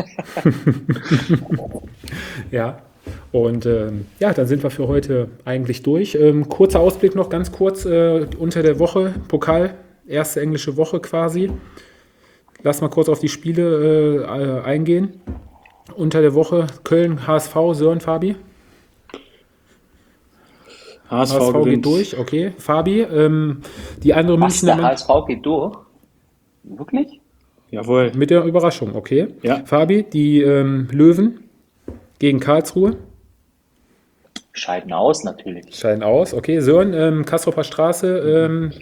Ja, und ähm, ja, dann sind wir für heute eigentlich durch. Ähm, kurzer Ausblick noch, ganz kurz, äh, unter der Woche, Pokal, erste englische Woche quasi. Lass mal kurz auf die Spiele äh, eingehen. Unter der Woche Köln, H S V, Sören, Fabi. H S V, H S V gewinnt. geht durch, okay. Fabi, ähm, die andere Was, Münchner der H S V geht durch? Wirklich? Jawohl. mit der Überraschung, okay. Ja. Fabi, die ähm, Löwen gegen Karlsruhe Scheiden aus, natürlich. scheiden aus, okay. Sören, ähm, Kastroper Straße, ähm,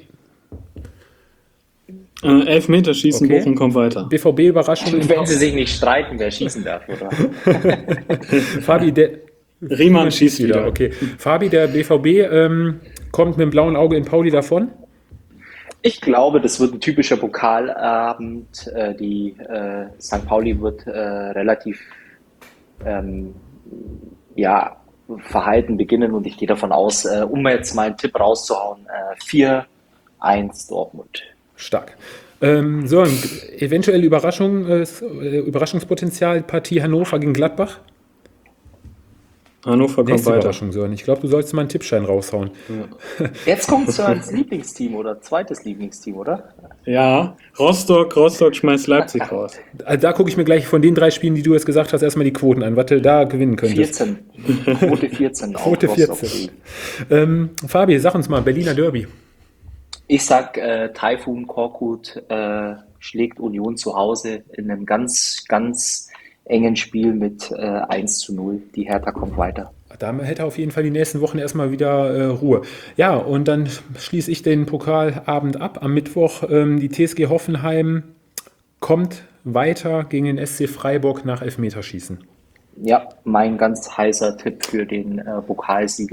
Äh, Elfmeterschießen, Okay. Bochum kommt weiter. B V B-Überraschung. Wenn sie sich nicht streiten, wer schießen darf, oder? Fabi, der Riemann schießt wieder. Okay. Fabi, der B V B, ähm, kommt mit dem blauen Auge in Pauli davon. Ich glaube, das wird ein typischer Pokalabend. Äh, die äh, Sankt Pauli wird äh, relativ ähm, ja, verhalten beginnen und ich gehe davon aus, äh, um jetzt mal einen Tipp rauszuhauen, äh, vier eins Dortmund. Stark. Ähm, Sören, eventuelle Überraschung, äh, Überraschungspotenzial, Partie Hannover gegen Gladbach. Hannover kommt Nächste weiter. Überraschung, Sören. Ich glaube, du sollst mal einen Tippschein raushauen. Jetzt kommt Sörens Lieblingsteam oder zweites Lieblingsteam, oder? Ja, Rostock, Rostock schmeißt Leipzig raus. Also da gucke ich mir gleich von den drei Spielen, die du jetzt gesagt hast, erstmal die Quoten an, was du da gewinnen könntest. vierzehn. Quote vierzehn. auf Quote Rostock. vierzehn. Ähm, Fabi, sag uns mal, Berliner Derby. Ich sag, äh, Taifun Korkut äh, schlägt Union zu Hause in einem ganz, ganz engen Spiel mit äh, eins zu null. Die Hertha kommt weiter. Da hätte er auf jeden Fall die nächsten Wochen erstmal wieder äh, Ruhe. Ja, und dann schließe ich den Pokalabend ab. Am Mittwoch ähm, die T S G Hoffenheim kommt weiter gegen den S C Freiburg nach Elfmeterschießen. Ja, mein ganz heißer Tipp für den äh, Pokalsieger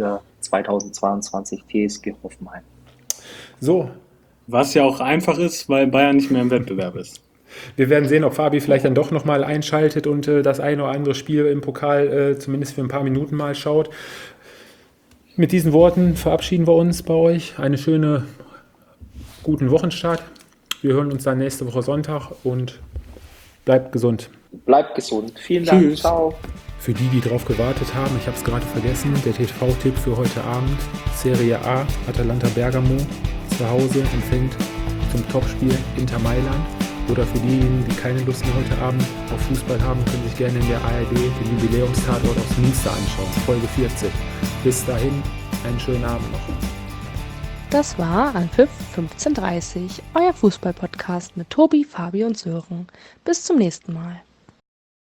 zweitausendzweiundzwanzig T S G Hoffenheim. So, Was ja auch einfach ist, weil Bayern nicht mehr im Wettbewerb ist. wir werden sehen, ob Fabi vielleicht dann doch nochmal einschaltet und äh, das eine oder andere Spiel im Pokal äh, zumindest für ein paar Minuten mal schaut. Mit diesen Worten verabschieden wir uns bei euch. Einen schönen, guten Wochenstart. Wir hören uns dann nächste Woche Sonntag und bleibt gesund. Bleibt gesund. Vielen Dank. Tschüss. Ciao. Für die, die drauf gewartet haben, ich habe es gerade vergessen, der T V-Tipp für heute Abend. Serie A, Atalanta Bergamo zu Hause empfängt zum Topspiel Inter Mailand. Oder für diejenigen, die keine Lust mehr heute Abend auf Fußball haben, können sich gerne in der A R D den Jubiläumstatort aus Münster anschauen. Folge vierzig. Bis dahin, einen schönen Abend noch. Das war Anpfiff fünfzehn Uhr dreißig, euer Fußball-Podcast mit Tobi, Fabi und Sören. Bis zum nächsten Mal.